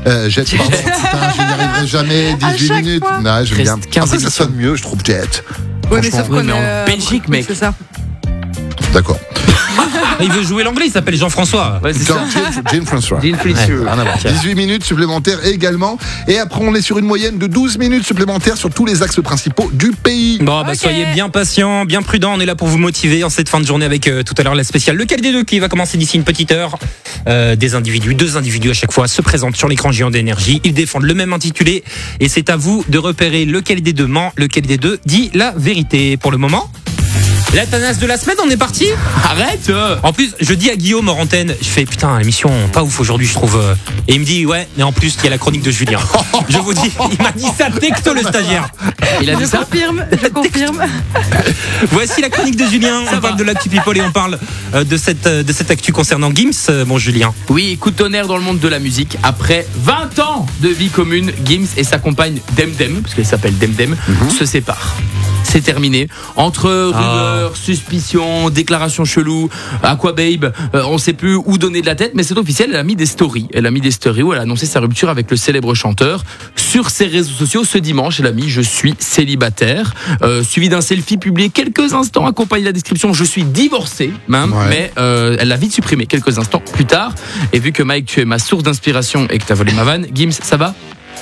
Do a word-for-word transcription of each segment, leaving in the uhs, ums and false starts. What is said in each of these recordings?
Euh, Jet, pardon. Putain, je n'y arriverai jamais. dix-huit minutes. Fois. Non, je viens. quinze Après, ça sonne mieux, je trouve, Jet. Ouais, mais sauf Ouais, qu'on mais en est, euh, Belgique, mec. C'est ça. D'accord. Il veut jouer l'anglais, il s'appelle Jean-François. Ouais, c'est ça. Jane François. Jean François. Rien à voir. dix-huit minutes supplémentaires également. Et après, on est sur une moyenne de douze minutes supplémentaires sur tous les axes principaux du pays. Bon, bah Ok. soyez bien patients, bien prudents. On est là pour vous motiver en cette fin de journée avec euh, tout à l'heure la spéciale Lequel des deux qui va commencer d'ici une petite heure. Euh, des individus, deux individus à chaque fois se présentent sur l'écran géant d'énergie. Ils défendent le même intitulé et c'est à vous de repérer lequel des deux ment, lequel des deux dit la vérité. Pour le moment, la tanasse de la semaine, on est parti. Arrête euh. En plus, je dis à Guillaume hors antenne, je fais putain, l'émission pas ouf aujourd'hui, je trouve. euh. Et il me dit ouais, mais en plus il y a la chronique de Julien. Je vous dis, il m'a dit ça texto le stagiaire. Il a dit Je ça. confirme, je confirme. Voici la chronique de Julien. On parle de l'actu people et on parle euh, de cette euh, de cette actu concernant Gims. Euh, Bon Julien. Oui, coup de tonnerre dans le monde de la musique. Après vingt ans de vie commune, Gims et sa compagne Demdem, parce qu'elle s'appelle Demdem, se séparent. C'est terminé. Entre rumeurs, suspicions, déclarations cheloues, Aquababe, euh, on sait plus où donner de la tête, mais c'est officiel, elle a mis des stories. Elle a mis des stories où elle a annoncé sa rupture avec le célèbre chanteur. Sur ses réseaux sociaux, ce dimanche, elle a mis « Je suis célibataire euh, », suivi d'un selfie publié quelques instants, accompagné de la description « Je suis divorcée », même, Ouais. mais euh, elle l'a vite supprimé quelques instants plus tard. Et vu que Mike, tu es ma source d'inspiration et que t'as volé ma vanne, Gims, ça va ?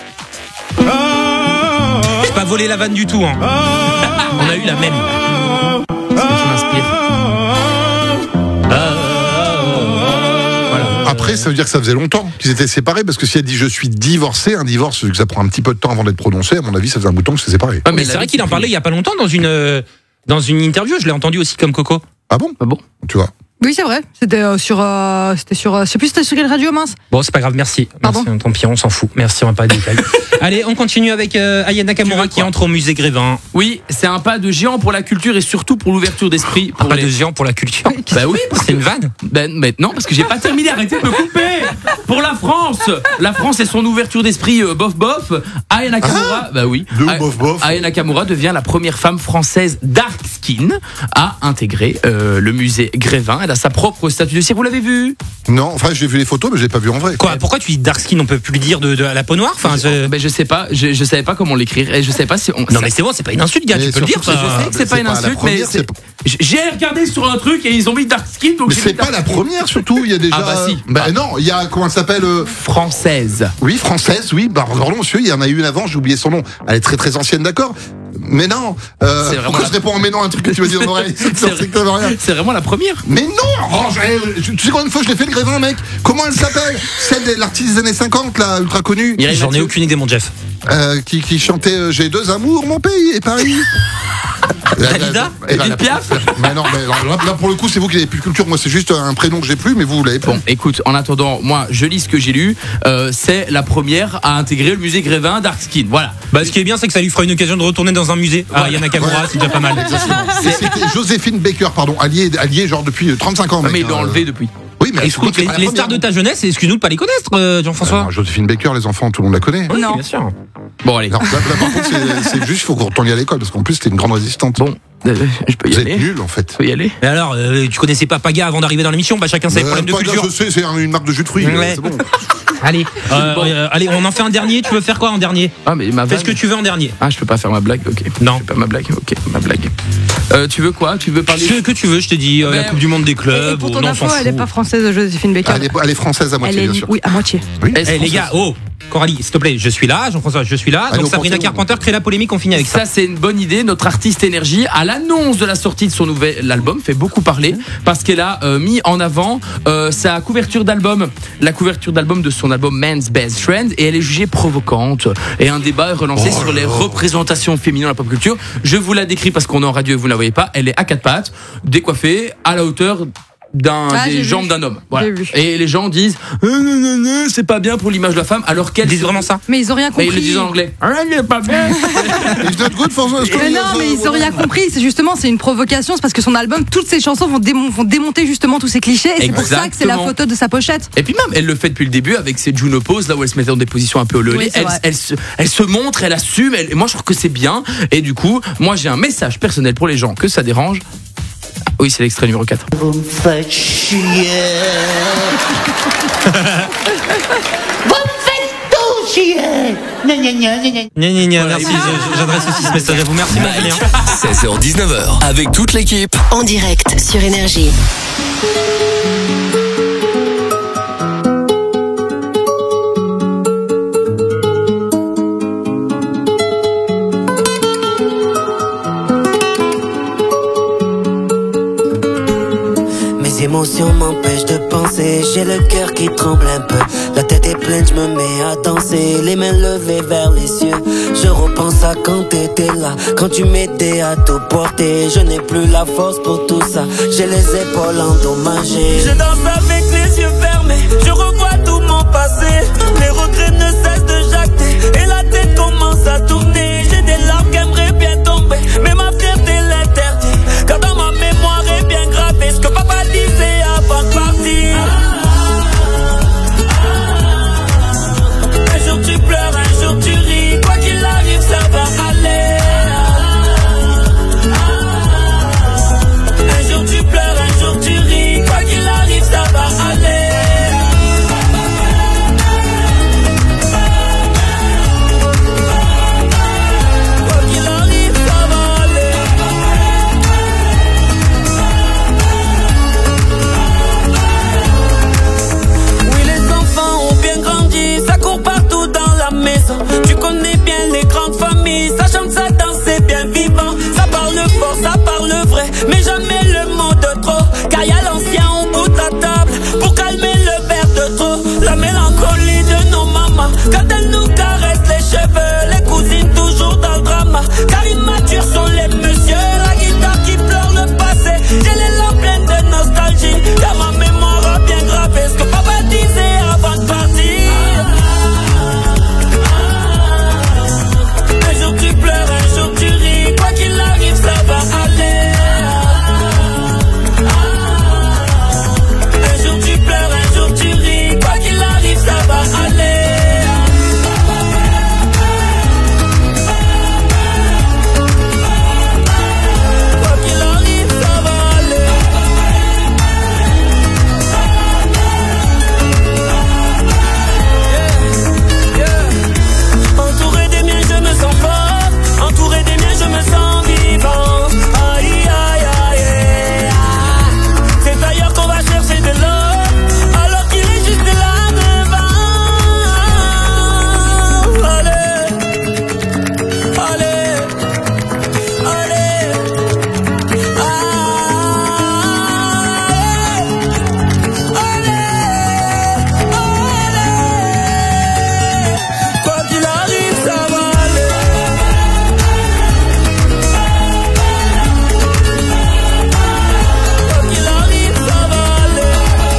J'ai pas volé la vanne du tout. Hein. On a eu la même. Est-ce que tu m'inspires ? Après, ça veut dire que ça faisait longtemps qu'ils étaient séparés, parce que si elle dit je suis divorcé, un divorce, vu que ça prend un petit peu de temps avant d'être prononcé, à mon avis, ça faisait un bout de temps que c'est séparé. Ouais, Mais elle c'est l'a vrai vite qu'il en supprimé. parlait il y a pas longtemps dans une euh, dans une interview. Je l'ai entendu aussi comme Coco. Ah bon Ah bon ? Tu vois. Oui, c'est vrai. C'était euh, sur, euh, c'était sur, euh, je sais plus, c'était sur quelle radio, mince. Bon, c'est pas grave, merci. Pardon Merci, tant pis, on s'en fout. Merci, on va pas de détails. Allez, on continue avec euh, Aya Nakamura Tu veux qui quoi entre au musée Grévin. Oui, c'est un pas de géant pour la culture et surtout pour l'ouverture d'esprit. Pour Pas les... de géant pour la culture. Bah oui, parce C'est que... une vanne. Ben, mais non, parce que j'ai pas terminé, arrêtez de me couper. Pour la France, la France et son ouverture d'esprit euh, bof bof. Aya Nakamura, bah oui. De où, Aya- bof, bof Aya Nakamura devient la première femme française dark skin à intégrer euh, le musée Grévin. Elle a sa propre statue de cire. Vous l'avez vu ? Non, enfin, j'ai vu les photos, mais je l'ai pas vu en vrai. Quoi Pourquoi tu dis dark skin? On peut plus le dire de, de à la peau noire. Enfin, je... Ben je sais pas, je, je savais pas comment l'écrire et je sais pas si on. Non ça- mais c'est bon, c'est pas une insulte, gars. Mais Tu peux le dire. surtout, ça. Je sais que c'est pas c'est une pas la insulte, mais première, c'est- c'est pas- j'ai regardé sur un truc et ils ont mis dark skin, donc Mais j'ai c'est mis pas dark la skin. première, surtout. Il y a déjà. Ah bah si. Bah non, il y a comment elle s'appelle euh, Française. Oui, française, oui. Bah pardon, monsieur, il y en a eu une avant. J'ai oublié son nom. Elle est très très ancienne, d'accord. Mais non. Euh, C'est vraiment pourquoi la- je réponds en mais non à un truc que tu m'as dit dans l'oreille? C'est C'est que t'avais rien. C'est vraiment la première. Mais non oh, je- je- Tu sais combien de fois je l'ai fait le Grévin, mec? Comment elle s'appelle? Celle de l'artiste des années cinquante, là, ultra connue, Mireille J'en ai Mathieu. aucune idée, mon Jeff. euh, qui, qui chantait euh, J'ai deux amours, mon pays et Paris. Dalida Eh ben, Edith la- Piaf Mais non, mais là, là, pour le coup, c'est vous qui n'avez plus de culture. Moi, c'est juste un prénom que j'ai plus, mais vous, vous l'avez pas. Bon, écoute, en attendant, moi, je lis ce que j'ai lu. Euh, c'est la première à intégrer le musée Grévin Dark Skin. Voilà. Bah, ce qui est bien, c'est que ça lui fera une occasion de retourner dans un musée. Ah, Aya Nakamura, Ouais. c'est déjà pas mal. Et C'était Joséphine Baker, pardon, alliée, alliée genre depuis trente-cinq ans. Non, mec, mais ils l'ont hein. enlevé depuis. Oui, mais Écoute, écoute, c'est les, pas la les première, stars de hein. ta jeunesse, excuse-nous de pas les connaître, euh, Jean-François. Alors, Joséphine Baker, les enfants, tout le monde la connaît. Oui, Non. bien sûr. Bon, allez. Non, là, là, par contre, c'est- c'est juste, il faut qu'on retourne à l'école, parce qu'en plus, c'était une grande résistante. Bon, euh, je peux y Vous êtes aller. nuls, en fait. Je peux y aller. Mais alors, euh, tu connaissais pas Paga avant d'arriver dans l'émission? Bah, chacun ses Euh, problèmes de pas grave, culture. je sais, c'est un- une marque de jus de fruits. Ouais. C'est bon. Allez, euh, Bon. euh, allez, on en fait un dernier. Tu veux faire quoi en dernier? Ah, mais ma Fais vanne. ce que tu veux en dernier. Ah, je peux pas faire ma blague. Ok. Non. Je fais pas ma blague. Ok, ma blague. Euh, tu veux quoi? Tu veux parler? Ce que tu veux, je t'ai dit, euh, Mais- la Coupe du Monde des Et clubs. pour oh, ton non, on s'en info, elle est fout. pas française, Joséphine Baker. Elle est, elle est française à moitié, Elle est, bien sûr. oui, à moitié. Est-ce Eh qu'on les se- gars, oh, Coralie, s'il te plaît, je suis là, Jean-François, je suis là. Allez, Donc au Sabrina Panthéon. Carpenter crée la polémique, on finit avec ça. Ça, c'est une bonne idée. Notre artiste énergie, à l'annonce de la sortie de son nouvel album, fait beaucoup parler parce qu'elle a euh, mis en avant euh, sa couverture d'album, la couverture d'album de son album Man's Best Friend, et elle est jugée provocante. Et un débat est relancé Oh sur les là. représentations féminines dans la pop culture. Je vous la décris parce qu'on est en radio et vous ne la voyez pas. Elle est à quatre pattes, décoiffée, à la hauteur d'un Ah, des j'ai jambes vu. d'un homme. Voilà. J'ai vu. Et les gens disent euh, non, non, non, c'est pas bien pour l'image de la femme, alors qu'elle Ils disent vraiment ça? Mais ils ont rien Mais compris. ils le disent en anglais. Ah, il est pas bien. It's not good for the Mais non, mais ils ont rien compris. C'est justement, c'est une provocation. C'est parce que son album, toutes ses chansons vont, démon- vont démonter justement tous ces clichés. Et c'est pour ça que c'est la Exactement. photo de sa pochette. Et puis même, elle le fait depuis le début avec ses Juno poses, là où elle se mettait dans des positions un peu ololées. Oui, c'est elle, vrai. elle, se, elle se montre, elle assume. Elle- et moi, je trouve que c'est bien. Et du coup, moi, j'ai un message personnel pour les gens que ça dérange. Ah, oui, c'est l'extrait numéro quatre. Vous me faites chier. Vous me faites chier. Gna gna gna gna gna. Gna, gna, gna, merci, je- j'adresse aussi ce message à vous. Merci, Julien. seize heures dix-neuf heures avec toute l'équipe. En direct sur Énergie. Mes émotions m'empêchent de penser, j'ai le cœur qui tremble un peu. La tête est pleine, je me mets à danser, les mains levées vers les cieux. Je repense à quand t'étais là, quand tu m'aidais à tout porter. Je n'ai plus la force pour tout ça, j'ai les épaules endommagées. Je danse avec les yeux fermés, je revois tout mon passé. Les regrets ne cessent de jacter, et la tête commence à tourner. J'ai des larmes qui aimeraient bien tomber, mais ma fierté l'interdit. Car dans ma mémoire est bien gravé ce que papa disait avant de partir. Un jour tu pleures, un jour tu ris, quoi qu'il arrive ça va aller. Un jour tu pleures, un jour tu ris, quoi qu'il arrive ça va aller. Quoi qu'il arrive ça va aller. Oui, les enfants ont bien grandi, ça court partout dans la maison. Tu connais bien les grandes familles, ça chante, ça danse, c'est bien vivant. Ça parle fort, ça parle vrai, mais jamais le mot de trop. Car y a l'ancien au bout de la table, pour calmer le verre de trop. La mélancolie de nos mamans, quand elles nous caressent les cheveux. Les cousines toujours dans le drama, car immatures sont les messieurs. La guitare qui pleure le passé, j'ai les larmes pleines de nostalgie. Car ma mémoire a bien gravé ce que papa disait avant de partir. Un jour tu pleures, un jour tu ris, quoi qu'il arrive ça va aller. Un jour tu pleures, un jour tu ris, quoi qu'il arrive ça va aller. Quoi qu'il arrive ça va aller. Yeah, yeah. Entouré des miens je me sens fort, entouré des miens je me sens vivant. Aïe aïe aïe aïe. C'est ailleurs qu'on va chercher de l'or, alors qu'il est juste là devant. Allez, allez, allez, allez, allez. Quoi qu'il arrive ça va aller. Quoi qu'il arrive ça va aller.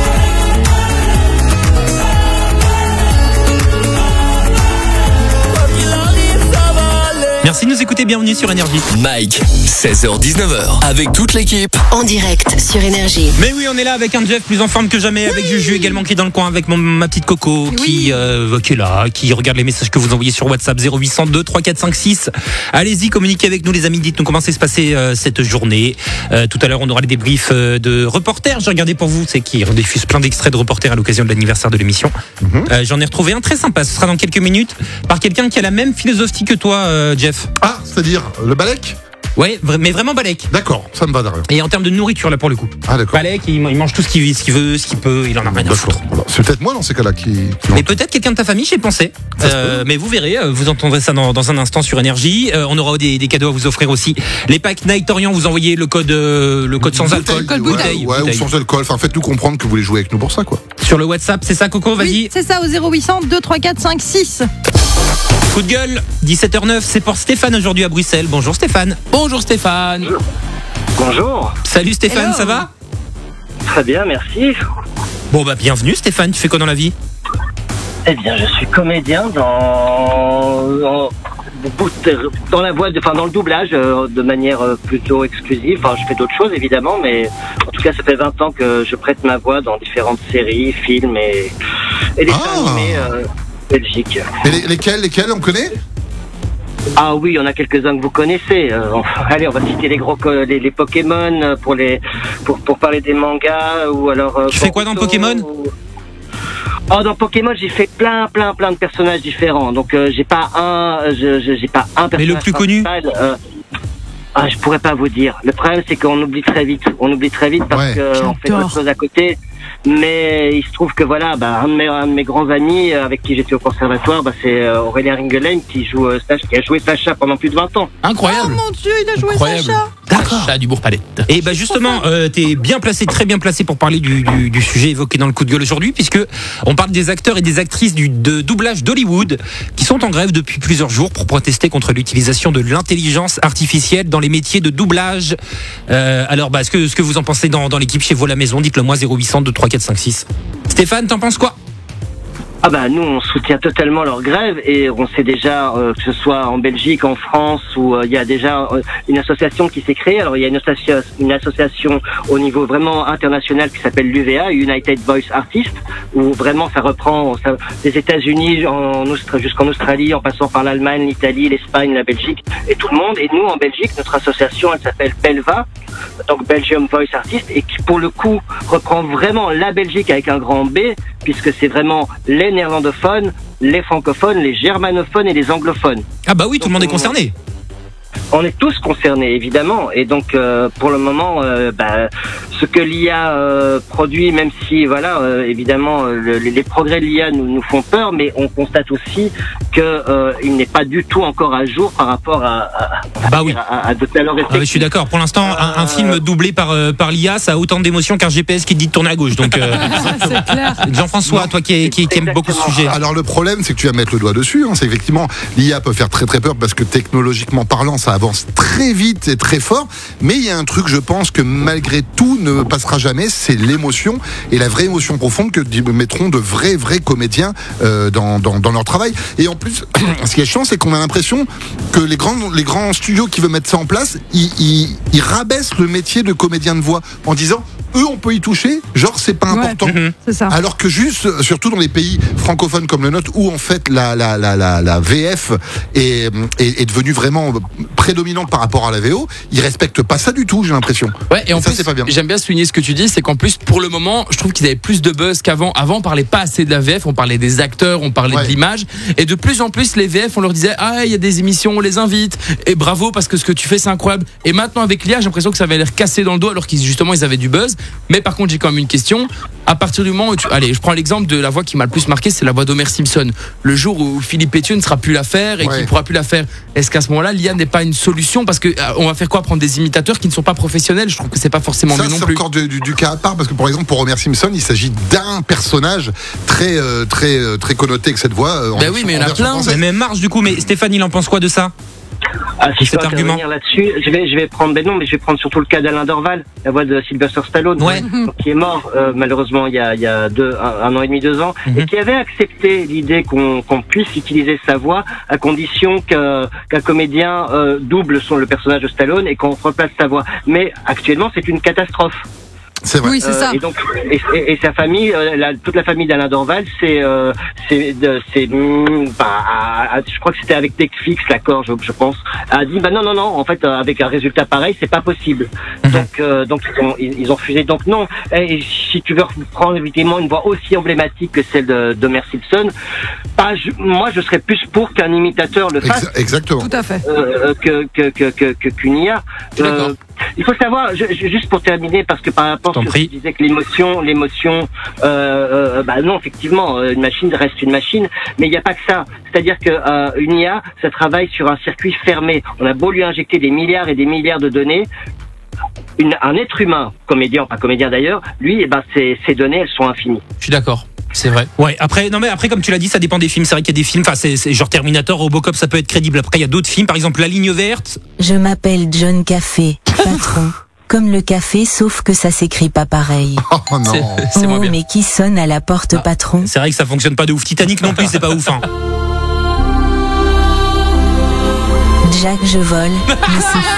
Quoi qu'il arrive ça va aller. Merci de nous écouter, bienvenue sur Énergie. Mike, seize heures dix-neuf heures avec toute l'équipe. En direct sur Énergie. Mais oui, on est là avec un Jeff plus en forme que jamais, avec Juju également qui est dans le coin, avec mon, ma petite Coco qui, euh, qui est là, qui regarde les messages que vous envoyez sur WhatsApp zéro huit cent deux trois quatre cinq six. Allez-y, communiquez avec nous les amis, dites-nous comment s'est passé euh, cette journée. Euh, tout à l'heure, on aura les débriefs euh, de reporters. J'ai regardé pour vous, c'est qui rediffuse plein d'extraits de reporters à l'occasion de l'anniversaire de l'émission. Mhm. Euh, J'en ai retrouvé un très sympa, ce sera dans quelques minutes, par quelqu'un qui a la même philosophie que toi, euh, Jeff. Ah, c'est-à-dire le balèque. Ouais, vra- mais vraiment balèque. D'accord, ça me va derrière. Et en termes de nourriture, là, pour le coup. Ah d'accord. Balèque, il, il mange tout ce qu'il ce qu'il veut, ce qu'il peut, il en a rien à D'accord. foutre. Voilà. C'est peut-être moi dans ces cas-là qui. qui Mais l'entends. peut-être quelqu'un de ta famille, j'ai pensé. Ça se Euh, mais vous verrez, euh, vous entendrez ça dans, dans un instant sur Énergie. Euh, on aura des, des cadeaux à vous offrir aussi. Les packs Night Orient, vous envoyez le code, euh, le code sans Bouteille, alcool. ouais, Bouteille, ouais, bouteille. ou sans alcool. Enfin, faites-nous comprendre que vous voulez jouer avec nous pour ça, quoi. Sur le WhatsApp, c'est ça, Coco, vas-y. Oui, c'est ça, au zéro huit cent deux trois quatre cinq six. Coup de gueule, dix-sept heures neuf, c'est pour Stéphane aujourd'hui à Bruxelles. Bonjour Stéphane. Bonjour Stéphane. Bonjour, Salut Stéphane, Hello. ça va? très bien, merci. Bon bah bienvenue Stéphane, tu fais quoi dans la vie? Eh bien, je suis comédien dans, dans, dans la voix, de, enfin dans le doublage, euh, de manière euh, plutôt exclusive. Enfin, je fais d'autres choses évidemment, mais en tout cas, ça fait vingt ans que je prête ma voix dans différentes séries, films et, et dessins Ah. animés euh, Belgique. Et les- lesquels, lesquels, on connaît? Ah oui, il y en a quelques-uns que vous connaissez. Euh, enfin, allez, on va citer les gros, co- les, les Pokémon euh, pour les, pour pour parler des mangas ou alors. euh, Tu fais quoi dans Boruto, Pokémon ou- Oh, dans Pokémon, j'ai fait plein, plein, plein de personnages différents. Donc, euh, j'ai pas un, je, je- j'ai pas un personnage. Mais le plus connu principal, euh, ah, je pourrais pas vous dire. Le problème, c'est qu'on oublie très vite. On oublie très vite parce Ouais. que on fait J'adore. d'autres choses à côté. Mais il se trouve que voilà, bah, un de mes, un de mes grands amis euh, avec qui j'étais au conservatoire, bah, c'est euh, Aurélien Ringelen qui joue, euh, Sacha- qui a joué Sacha pendant plus de vingt ans. Oh Incroyable. mon dieu, il a joué Incroyable. Sacha. Sacha du Bourg-Palais. Et bah justement, euh, t'es bien placé, très bien placé pour parler du, du, du sujet évoqué dans le coup de gueule aujourd'hui, puisque on parle des acteurs et des actrices du de doublage d'Hollywood qui sont en grève depuis plusieurs jours pour protester contre l'utilisation de l'intelligence artificielle dans les métiers de doublage. Euh, alors, bah, ce que ce que vous en pensez dans, dans l'équipe chez vous à la maison, dites-le moi zéro huit cent deux trois quatre cinq six. Stéphane, t'en penses quoi? Ah bah nous on soutient totalement leur grève et on sait déjà euh, que ce soit en Belgique, en France où euh, il y a déjà euh, une association qui s'est créée. Alors il y a une, associa- une association au niveau vraiment international qui s'appelle l'U V A, United Voice Artists, où vraiment ça reprend ça, des États-Unis en Austra- jusqu'en Australie, en passant par l'Allemagne, l'Italie, l'Espagne, la Belgique et tout le monde. Et nous en Belgique, notre association elle s'appelle Belva, donc Belgium Voice Artists, et qui pour le coup reprend vraiment la Belgique avec un grand B, puisque c'est vraiment les néerlandophones, les francophones, les germanophones et les anglophones. Ah bah oui, tout le monde est concerné. On est tous concernés, évidemment. Et donc, euh, pour le moment, euh, bah, ce que l'I A euh, produit, même si, voilà, euh, évidemment, euh, le- les progrès de l'I A nous, nous font peur, mais on constate aussi que euh, il n'est pas du tout encore à jour par rapport à, à, Bah oui. à, à de telles Ah, je suis d'accord. Pour l'instant, un, un film doublé par euh, par l'I A, ça a autant d'émotions qu'un G P S qui te dit de tourner à gauche. Donc, euh, C'est clair. Jean-François, Non. toi qui, qui, qui aime beaucoup ce sujet. Alors le problème, c'est que tu vas mettre le doigt dessus. Hein. C'est effectivement, l'I A peut faire très très peur parce que technologiquement parlant, ça avance très vite et très fort. Mais il y a un truc, je pense, que malgré tout ne passera jamais, c'est l'émotion et la vraie émotion profonde que mettront de vrais vrais comédiens euh, dans, dans dans leur travail. Et en plus, ce qui est chiant, c'est qu'on a l'impression que les grands les grands studios qui veulent mettre ça en place, ils, ils, ils rabaissent le métier de comédien de voix en disant eux on peut y toucher, genre c'est pas Ouais. important. Mhm. C'est ça. Alors que juste, surtout dans les pays francophones comme le nôtre, où en fait la, la, la, la, la V F est, est, est devenue vraiment prédominante par rapport à la V O, ils respectent pas ça du tout, j'ai l'impression. Ouais, et en ça, plus, c'est pas bien. j'aime bien souligner ce que tu dis, c'est qu'en plus, pour le moment, je trouve qu'ils avaient plus de buzz qu'avant. Avant, on parlait pas assez de la V F, on parlait des acteurs, on parlait Ouais. de l'image. Et de plus en plus, les V F, on leur disait, ah, il y a des émissions, on les invite. Et bravo, parce que ce que tu fais, c'est incroyable. Et maintenant, avec l'I A, j'ai l'impression que ça avait l'air cassé dans le dos, alors qu'ils, justement, ils avaient du buzz. Mais par contre, j'ai quand même une question. À partir du moment où tu, allez, je prends l'exemple de la voix qui m'a le plus marqué, c'est la voix d'Homer Simpson. Le jour où Philippe Pétieux ne sera plus la faire et Ouais. qu'il pourra plus la faire, est-ce qu'à ce moment-là, l'I A n'est pas une solution? Parce que, euh, on va faire quoi? Prendre des imitateurs qui ne sont pas professionnels? Je trouve que c'est pas forcément Ça, mieux non c'est plus. encore du, du, du cas à part parce que par exemple pour Homer Simpson, il s'agit d'un personnage très euh, très euh, très connoté avec cette voix. euh, en Ben version- oui, mais il y en a version plein. française. Mais même marge du coup. Mais Stéphane, il en pense quoi de ça? Ah, si Et je peux cet argument. intervenir là-dessus, je vais, je vais prendre, ben non, mais je vais prendre surtout le cas d'Alain Dorval, la voix de Sylvester Stallone, Ouais. donc, qui est mort euh, malheureusement il y a, il y a deux, un, un an et demi, deux ans, Mhm. et qui avait accepté l'idée qu'on qu'on puisse utiliser sa voix à condition que- qu'un comédien euh, double son le personnage de Stallone et qu'on replace sa voix. Mais actuellement, c'est une catastrophe. C'est vrai. Oui, c'est Euh, ça. Et donc, et, et- et sa famille, euh, la- toute la famille d'Alain Dorval, c'est, euh, c'est, de- c'est, mm, bah, à- à- je crois que c'était avec Netflix, l'accord, je, je pense, a dit, bah non, non, non, en fait, euh, avec un résultat pareil, c'est pas possible. Donc, euh, donc ils ont, ils, ils ont refusé. Donc non. Et si tu veux prendre évidemment une voix aussi emblématique que celle de, de Homer Simpson, bah, je- moi, je serais plus pour qu'un imitateur le fasse. Exa- exactement. Tout à fait. Euh, que que que que que qu'une I A. Je suis d'accord. Il faut savoir, je- je- juste pour terminer, parce que par rapport à T'en ce que prie. tu disais que l'émotion, l'émotion, euh, euh, bah non, effectivement, euh, une machine reste une machine, mais il n'y a pas que ça. C'est-à-dire que euh, une I A, ça travaille sur un circuit fermé. On a beau lui injecter des milliards et des milliards de données. Une, un être humain, comédien, pas comédien d'ailleurs, lui, eh ben, ses, ses données, elles sont infinies. Je suis d'accord. C'est vrai. Ouais, après, non mais après, comme tu l'as dit, ça dépend des films. C'est vrai qu'il y a des films, enfin, c'est, c'est genre Terminator, Robocop, ça peut être crédible. Après, il y a d'autres films, par exemple La Ligne Verte. Je m'appelle John Café, patron. Comme le café, sauf que ça s'écrit pas pareil. Oh non. C'est, c'est moins Oh, bien. mais qui sonne à la porte, Ah. patron? C'est vrai que ça fonctionne pas de ouf. Titanic non plus, c'est pas ouf. Hein. Jack, je vole, mais c'est fou.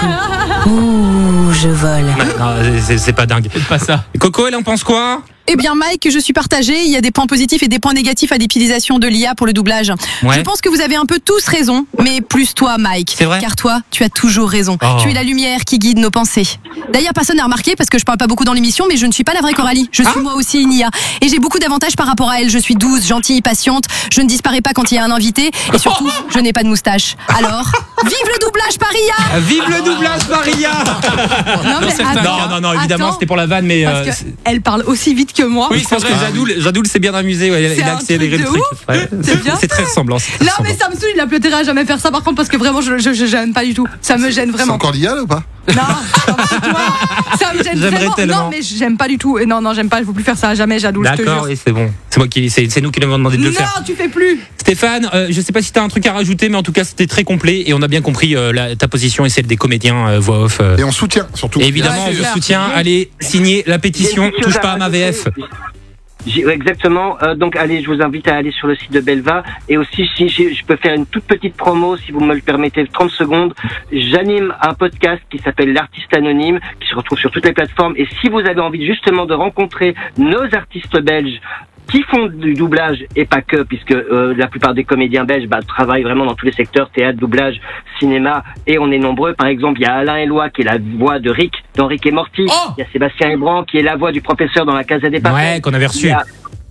Ouh, je vole. Non, non, c'est, c'est pas dingue. C'est pas ça. Coco, elle en pense quoi? Eh bien, Mike, je suis partagée. Il y a des points positifs et des points négatifs à l'utilisation de l'I A pour le doublage. Ouais. Je pense que vous avez un peu tous raison, mais plus toi, Mike. C'est vrai. Car toi, tu as toujours raison. Oh. Tu es la lumière qui guide nos pensées. D'ailleurs, personne n'a remarqué parce que je parle pas beaucoup dans l'émission, mais je ne suis pas la vraie Coralie. Je suis Ah. moi aussi une I A. Et j'ai beaucoup d'avantages par rapport à elle. Je suis douce, gentille, patiente. Je ne disparais pas quand il y a un invité. Et surtout, je n'ai pas de moustache. Alors, vive le doublage par I A! Vive le doublage Maria. Non, mais certains attends, Non, non, non, évidemment, attends, c'était pour la vanne, mais. Parce euh, que elle parle aussi vite que moi. Oui, je pense que Jadoul, Jadoul s'est bien amusé. Ouais, il C'est a un accéléré truc le de truc. ouf. Ouais, C'est bien c'est très ressemblant. c'est très Non ressemblant. mais ça me saoule, il a plus intérêt à jamais faire ça par contre parce que vraiment je, je, je j'aime pas du tout. Ça me gêne C'est vraiment. encore l'I A là ou pas? Non, toi, ça me gêne J'aimerais vraiment. tellement. Non mais j'aime pas du tout. Et non non j'aime pas, il faut plus faire ça à jamais, Jadou, je te D'accord, jure. et c'est bon. C'est moi qui, c'est, c'est nous qui lui avons demandé de le Non, faire. tu fais plus. Stéphane, euh, je sais pas si t'as un truc à rajouter, mais en tout cas c'était très complet et on a bien compris euh, la, ta position et celle des comédiens euh, voix off. euh. Et on soutient surtout. Et évidemment, Ouais, on c'est vous clair. soutient. Allez signer la pétition. J'ai une petite Touche chose pas à ma V F. rajouter. J'ai- ouais, exactement. Euh, donc, allez, je vous invite à aller sur le site de Belva. Et aussi, si j'ai- je peux faire une toute petite promo, si vous me le permettez, trente secondes. J'anime un podcast qui s'appelle L'Artiste Anonyme, qui se retrouve sur toutes les plateformes. Et si vous avez envie justement de rencontrer nos artistes belges qui font du doublage et pas que, puisque euh, la plupart des comédiens belges bah, travaillent vraiment dans tous les secteurs, théâtre, doublage, cinéma, et on est nombreux. Par exemple, il y a Alain Eloi qui est la voix de Rick dans Rick et Morty. Oh Il y a Sébastien Ebran qui est la voix du professeur dans La Casa des Papel. Ouais, qu'on avait reçu. Il y a-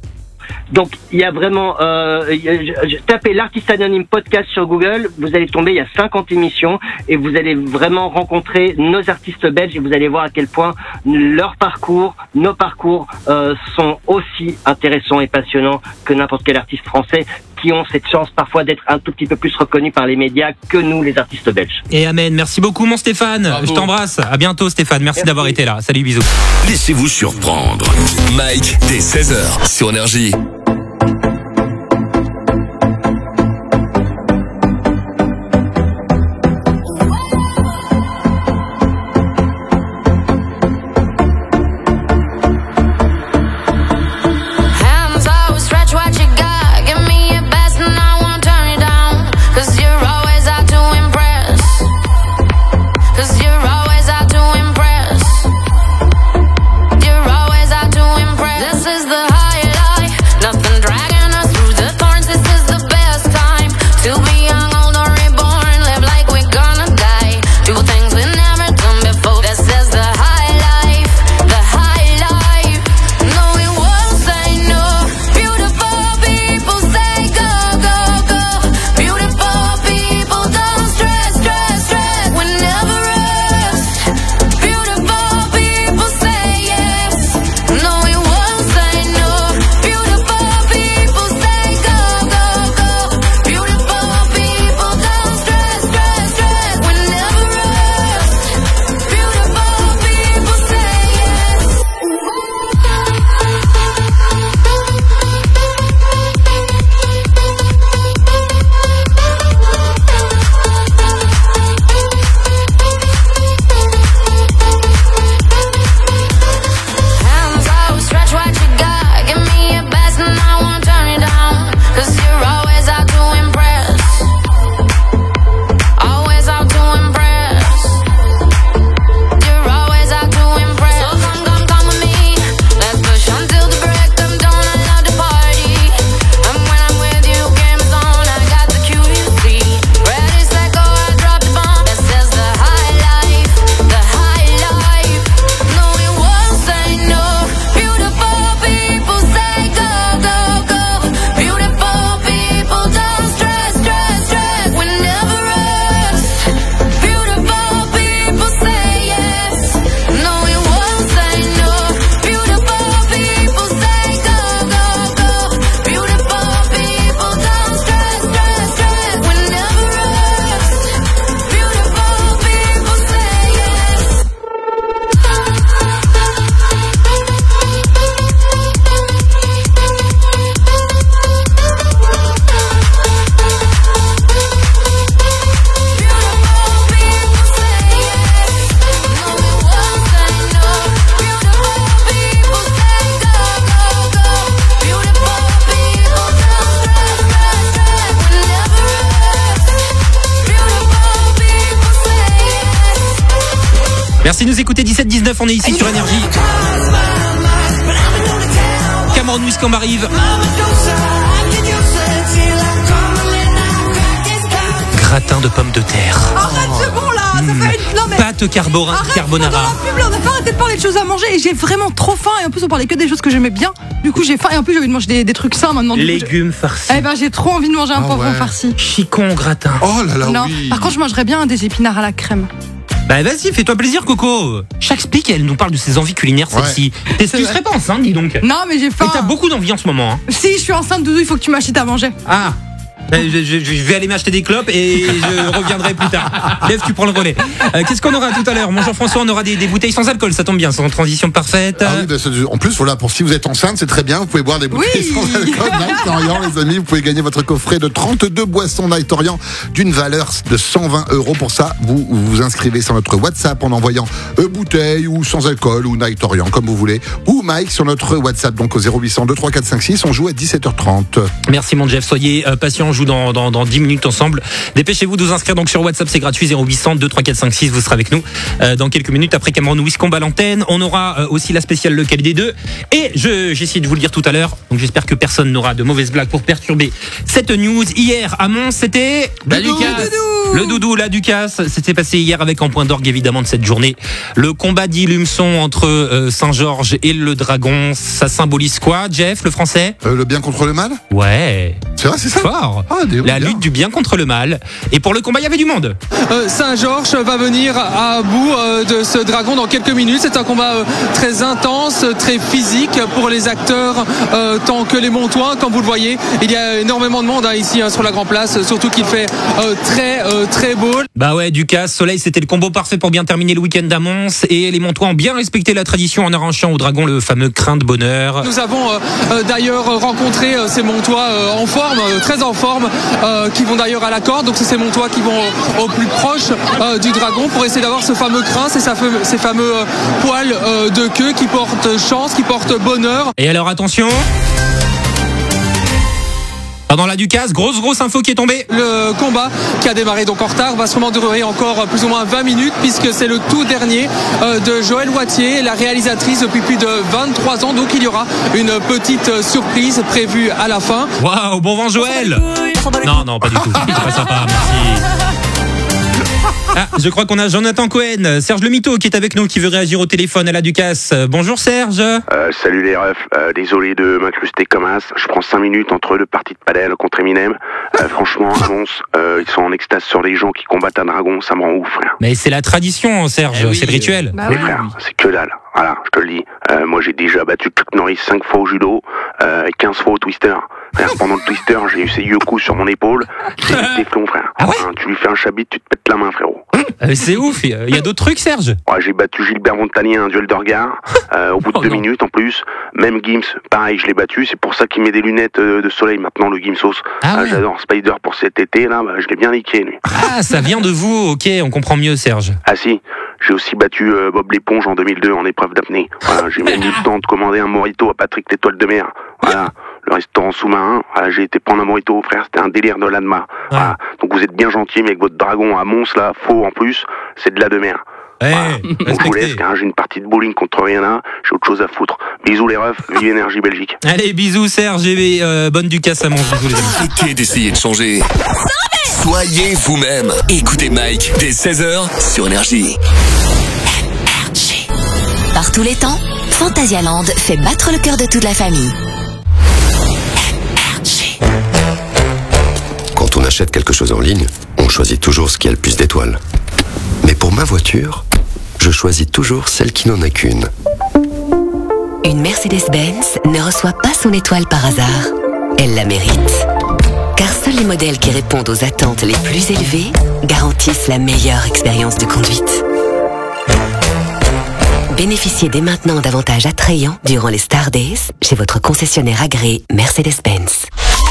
Donc, il y a vraiment... Euh, il y a- je- je- tapez l'Artiste Anonyme podcast sur Google, vous allez tomber, il y a cinquante émissions, et vous allez vraiment rencontrer nos artistes belges, et vous allez voir à quel point leur parcours, nos parcours, euh, sont aussi intéressants et passionnants que n'importe quel artiste français, qui ont cette chance parfois d'être un tout petit peu plus reconnus par les médias que nous, les artistes belges. Et amen. Merci beaucoup, mon Stéphane. Bravo. Je t'embrasse. À bientôt, Stéphane. Merci, Merci. d'avoir été là. Salut, bisous. Laissez-vous surprendre. Mike, dès seize heures sur Énergie. Hands always stretch what you got. Give me your best and I won't turn you down. Cause you're always out to impress. Cause you're always out to impress. You're always out to impress. This is the highlight. Now Merci de nous écouter. dix-sept dix-neuf, on est ici sur Énergie. Cameron Wiscombe arrive. Gratin de pommes de terre. Arrête, c'est bon là. Ça Mmh. fait une... Non mais. Pâte carbora- Arrête, carbonara. Dans la pub, là, on n'a pas arrêté de parler de choses à manger et j'ai vraiment trop faim. Et en plus, on parlait que des choses que j'aimais bien. Du coup, j'ai faim et en plus, j'ai envie de manger des, des trucs sains maintenant. Du coup, Légumes farcis. je- Eh ben, j'ai trop envie de manger un Ah poivron ouais. farci. Chicon au gratin. Oh là là, non, oui. par contre, je mangerais bien des épinards à la crème. Bah vas-y, fais-toi plaisir, Coco. Chaque explique, elle nous parle de ses envies culinaires, Ouais. celle-ci. T'es- Tu serais pas enceinte, dis donc. Non, mais j'ai faim. Et t'as beaucoup d'envie en ce moment. Hein. Si je suis enceinte, Doudou, il faut que tu m'achètes à manger. Ah. Je, je- je vais aller m'acheter des clopes et je reviendrai plus tard. Lève, tu prends le relais. Euh, Qu'est-ce qu'on aura tout à l'heure? Mon Jean-François, on aura des, des bouteilles sans alcool, ça tombe bien, c'est en transition parfaite. Ah oui, bah, c'est- en plus, voilà, pour si vous êtes enceinte, c'est très bien. Vous pouvez boire des bouteilles Oui. sans alcool. Night Orient, les amis, vous pouvez gagner votre coffret de trente-deux boissons Night Orient d'une valeur de cent vingt euros. Pour ça, vous vous inscrivez sur notre WhatsApp en envoyant euh, bouteille ou sans alcool ou Night Orient, comme vous voulez. Ou Mike sur notre WhatsApp, donc au zéro huit cent deux trois quatre cinq six. On joue à dix-sept heures trente. Merci mon Jeff, soyez euh, patient, on joue dans, dans, dans dix minutes ensemble. Dépêchez-vous de vous inscrire donc sur WhatsApp, c'est gratuit, zéro huit cent deux trois quatre cinq six, vous serez avec nous euh, dans quelques minutes. Après Cameron Wiscombe à l'antenne, on aura euh, aussi la spéciale lequel des deux. Et je j'ai essayé de vous le dire tout à l'heure, donc j'espère que personne n'aura de mauvaises blagues pour perturber cette news. Hier à Mons, c'était La Doudou, Ducasse. Doudou. Le Doudou, la Ducasse. C'était passé hier avec en point d'orgue évidemment de cette journée le combat d'Ilumson entre euh, Saint-Georges et le Dragon. Ça symbolise quoi, Jeff, le français? Euh, le bien contre le mal? Ouais. C'est vrai, c'est ça? Fort. Ah, des- La bien. lutte du bien contre le mal. Et pour le combat, il y avait du monde. Euh, Saint-Georges va venir à bout euh, de ce dragon dans quelques minutes. C'est un combat euh, très intense, très physique pour les acteurs, euh, tant que les Montois. Comme vous le voyez, il y a énormément de monde hein, ici hein, sur la Grand Place, surtout qu'il fait euh, très euh, très beau. Bah ouais, Ducasse, Soleil, c'était le combo parfait pour bien terminer le week-end à Mons. Et les Montois ont bien respecté la tradition en arrachant au dragon le fameux crin de bonheur. Nous avons euh, euh, d'ailleurs rencontré euh, ces Montois euh, en forme, euh, très en forme, euh, qui vont d'ailleurs à la corde. Donc c'est ces Montois qui vont euh, au plus proche euh, du dragon pour essayer d'avoir ce fameux crin, ces, fameux- ces fameux euh, poils euh, de queue qui portent chance, qui portent bonheur. Et alors attention. Pendant la Ducasse, grosse grosse info qui est tombée. Le combat qui a démarré donc en retard va sûrement durer encore plus ou moins vingt minutes puisque c'est le tout dernier euh, de Joël Wattier, la réalisatrice depuis plus de vingt-trois ans. Donc il y aura une petite surprise prévue à la fin. Waouh, bon vent Joël. Non, non, pas du tout. C'est pas sympa, merci. Ah, je crois qu'on a Jonathan Cohen, Serge Le Mito qui est avec nous, qui veut réagir au téléphone à la Ducasse. Bonjour Serge. Euh, salut les refs, euh, désolé de m'incruster comme as, je prends cinq minutes entre deux parties de padel contre Eminem. Euh, franchement, à Mons, euh, ils sont en extase sur les gens qui combattent un dragon, ça me rend ouf frère. Mais c'est la tradition Serge, Eh oui, c'est le rituel. Bah Mais ouais. frère, c'est que dalle, voilà, je te le dis. Euh, moi j'ai déjà battu Chuck Norris cinq fois au judo euh, et quinze fois au twister. Frère, pendant le twister, j'ai eu ces vieux coups sur mon épaule, c'est du téflon frère. Ah ouais Hein, tu lui fais un chabit, tu te pètes la main frérot. Euh, C'est ouf, il y a d'autres trucs Serge. Ouais, j'ai battu Gilbert Montagnier un duel de regard euh, au bout de Oh deux non. minutes en plus. Même Gims, pareil, je l'ai battu. C'est pour ça qu'il met des lunettes euh, de soleil maintenant, le Gimsos. Ah ouais. J'adore Spider pour cet été là, bah, je l'ai bien niqué lui. Ah, ça vient de vous, ok, on comprend mieux Serge. Ah si, j'ai aussi battu euh, Bob l'éponge en deux mille deux en épreuve d'apnée. Voilà, j'ai même eu le temps de commander un mojito à Patrick l'étoile de mer. Voilà, le restaurant sous-marin. Voilà, j'ai été prendre un mojito, frère, c'était un délire de l'Adma. Voilà, donc vous êtes bien gentil, mais avec votre dragon à Mons là, faux en plus, c'est de la de mer. Eh, Voilà. Donc je vous laisse, respectez. car j'ai une partie de bowling contre Rihanna, j'ai autre chose à foutre. Bisous les refs, vive Énergie Belgique. Allez, bisous Serge et euh, bonne Ducasse à Mons, bisous les amis. Arrêtez d'essayer de changer. Soyez vous-même. Écoutez Mike dès seize heures sur Énergie. Par tous les temps, Phantasialand fait battre le cœur de toute la famille. Quand on achète quelque chose en ligne, on choisit toujours ce qui a le plus d'étoiles. Mais pour ma voiture, je choisis toujours celle qui n'en a qu'une. Une Mercedes-Benz ne reçoit pas son étoile par hasard. Elle la mérite. Car seuls les modèles qui répondent aux attentes les plus élevées garantissent la meilleure expérience de conduite. Bénéficiez dès maintenant d'avantages attrayants durant les Star Days chez votre concessionnaire agréé Mercedes-Benz.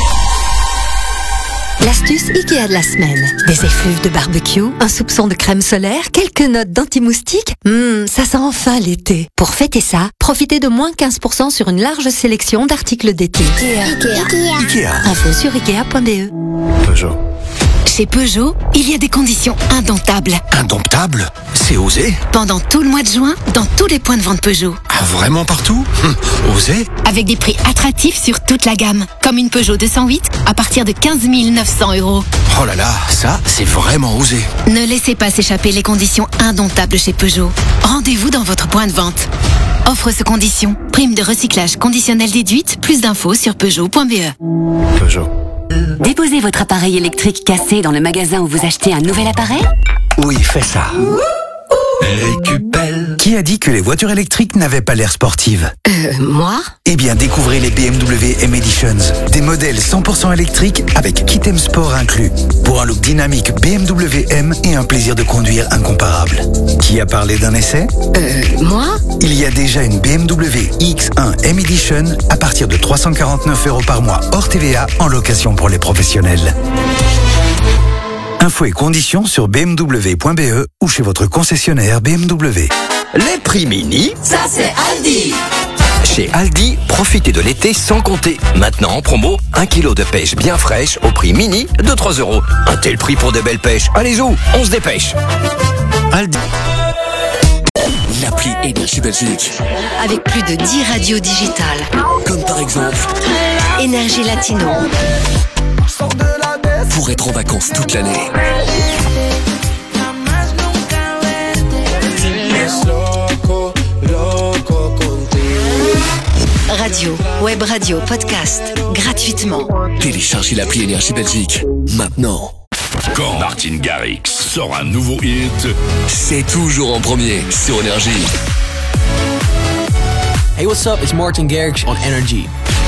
L'astuce Ikea de la semaine. Des effluves de barbecue, un soupçon de crème solaire, quelques notes d'anti-moustique. Hum, ça sent enfin l'été. Pour fêter ça, profitez de moins quinze pour cent sur une large sélection d'articles d'été. Ikea. Ikea. Info sur ikea point b e. Peugeot. Chez Peugeot, il y a des conditions indomptables. Indomptable? C'est osé. Pendant tout le mois de juin, dans tous les points de vente Peugeot. Ah, vraiment partout? Hum, Osé? Avec des prix attractifs sur toute la gamme. Comme une Peugeot deux cent huit à partir de quinze mille neuf cents euros. Oh là là, ça, c'est vraiment osé. Ne laissez pas s'échapper les conditions indomptables chez Peugeot. Rendez-vous dans votre point de vente. Offre sous conditions. Prime de recyclage conditionnelle déduite. Plus d'infos sur Peugeot point B E. Peugeot. Déposez votre appareil électrique cassé dans le magasin où vous achetez un nouvel appareil? Oui, fais ça. Récupelle. Qui a dit que les voitures électriques n'avaient pas l'air sportives? Euh, moi? Eh bien, découvrez les B M W M Editions. Des modèles cent pour cent électriques avec kit M Sport inclus. Pour un look dynamique B M W M et un plaisir de conduire incomparable. Qui a parlé d'un essai? Euh, moi? Il y a déjà une B M W X un M Edition à partir de trois cent quarante-neuf euros par mois hors T V A en location pour les professionnels. Infos et conditions sur b m w point b e ou chez votre concessionnaire B M W. Les prix mini, ça c'est Aldi. Chez Aldi, profitez de l'été sans compter. Maintenant en promo, un kilo de pêche bien fraîche au prix mini de trois euros. Un tel prix pour de belles pêches. Allez-y, on se dépêche. Aldi. L'appli Énergie Belgique. Avec plus de dix radios digitales. Comme par exemple Énergie Latino. Pour être en vacances toute l'année. Radio, web radio, podcast, gratuitement. Téléchargez l'appli Énergie Belgique, maintenant. Quand Martin Garrix sort un nouveau hit, c'est toujours en premier sur Énergie. Hey, what's up? It's Martin Garrix on Energy.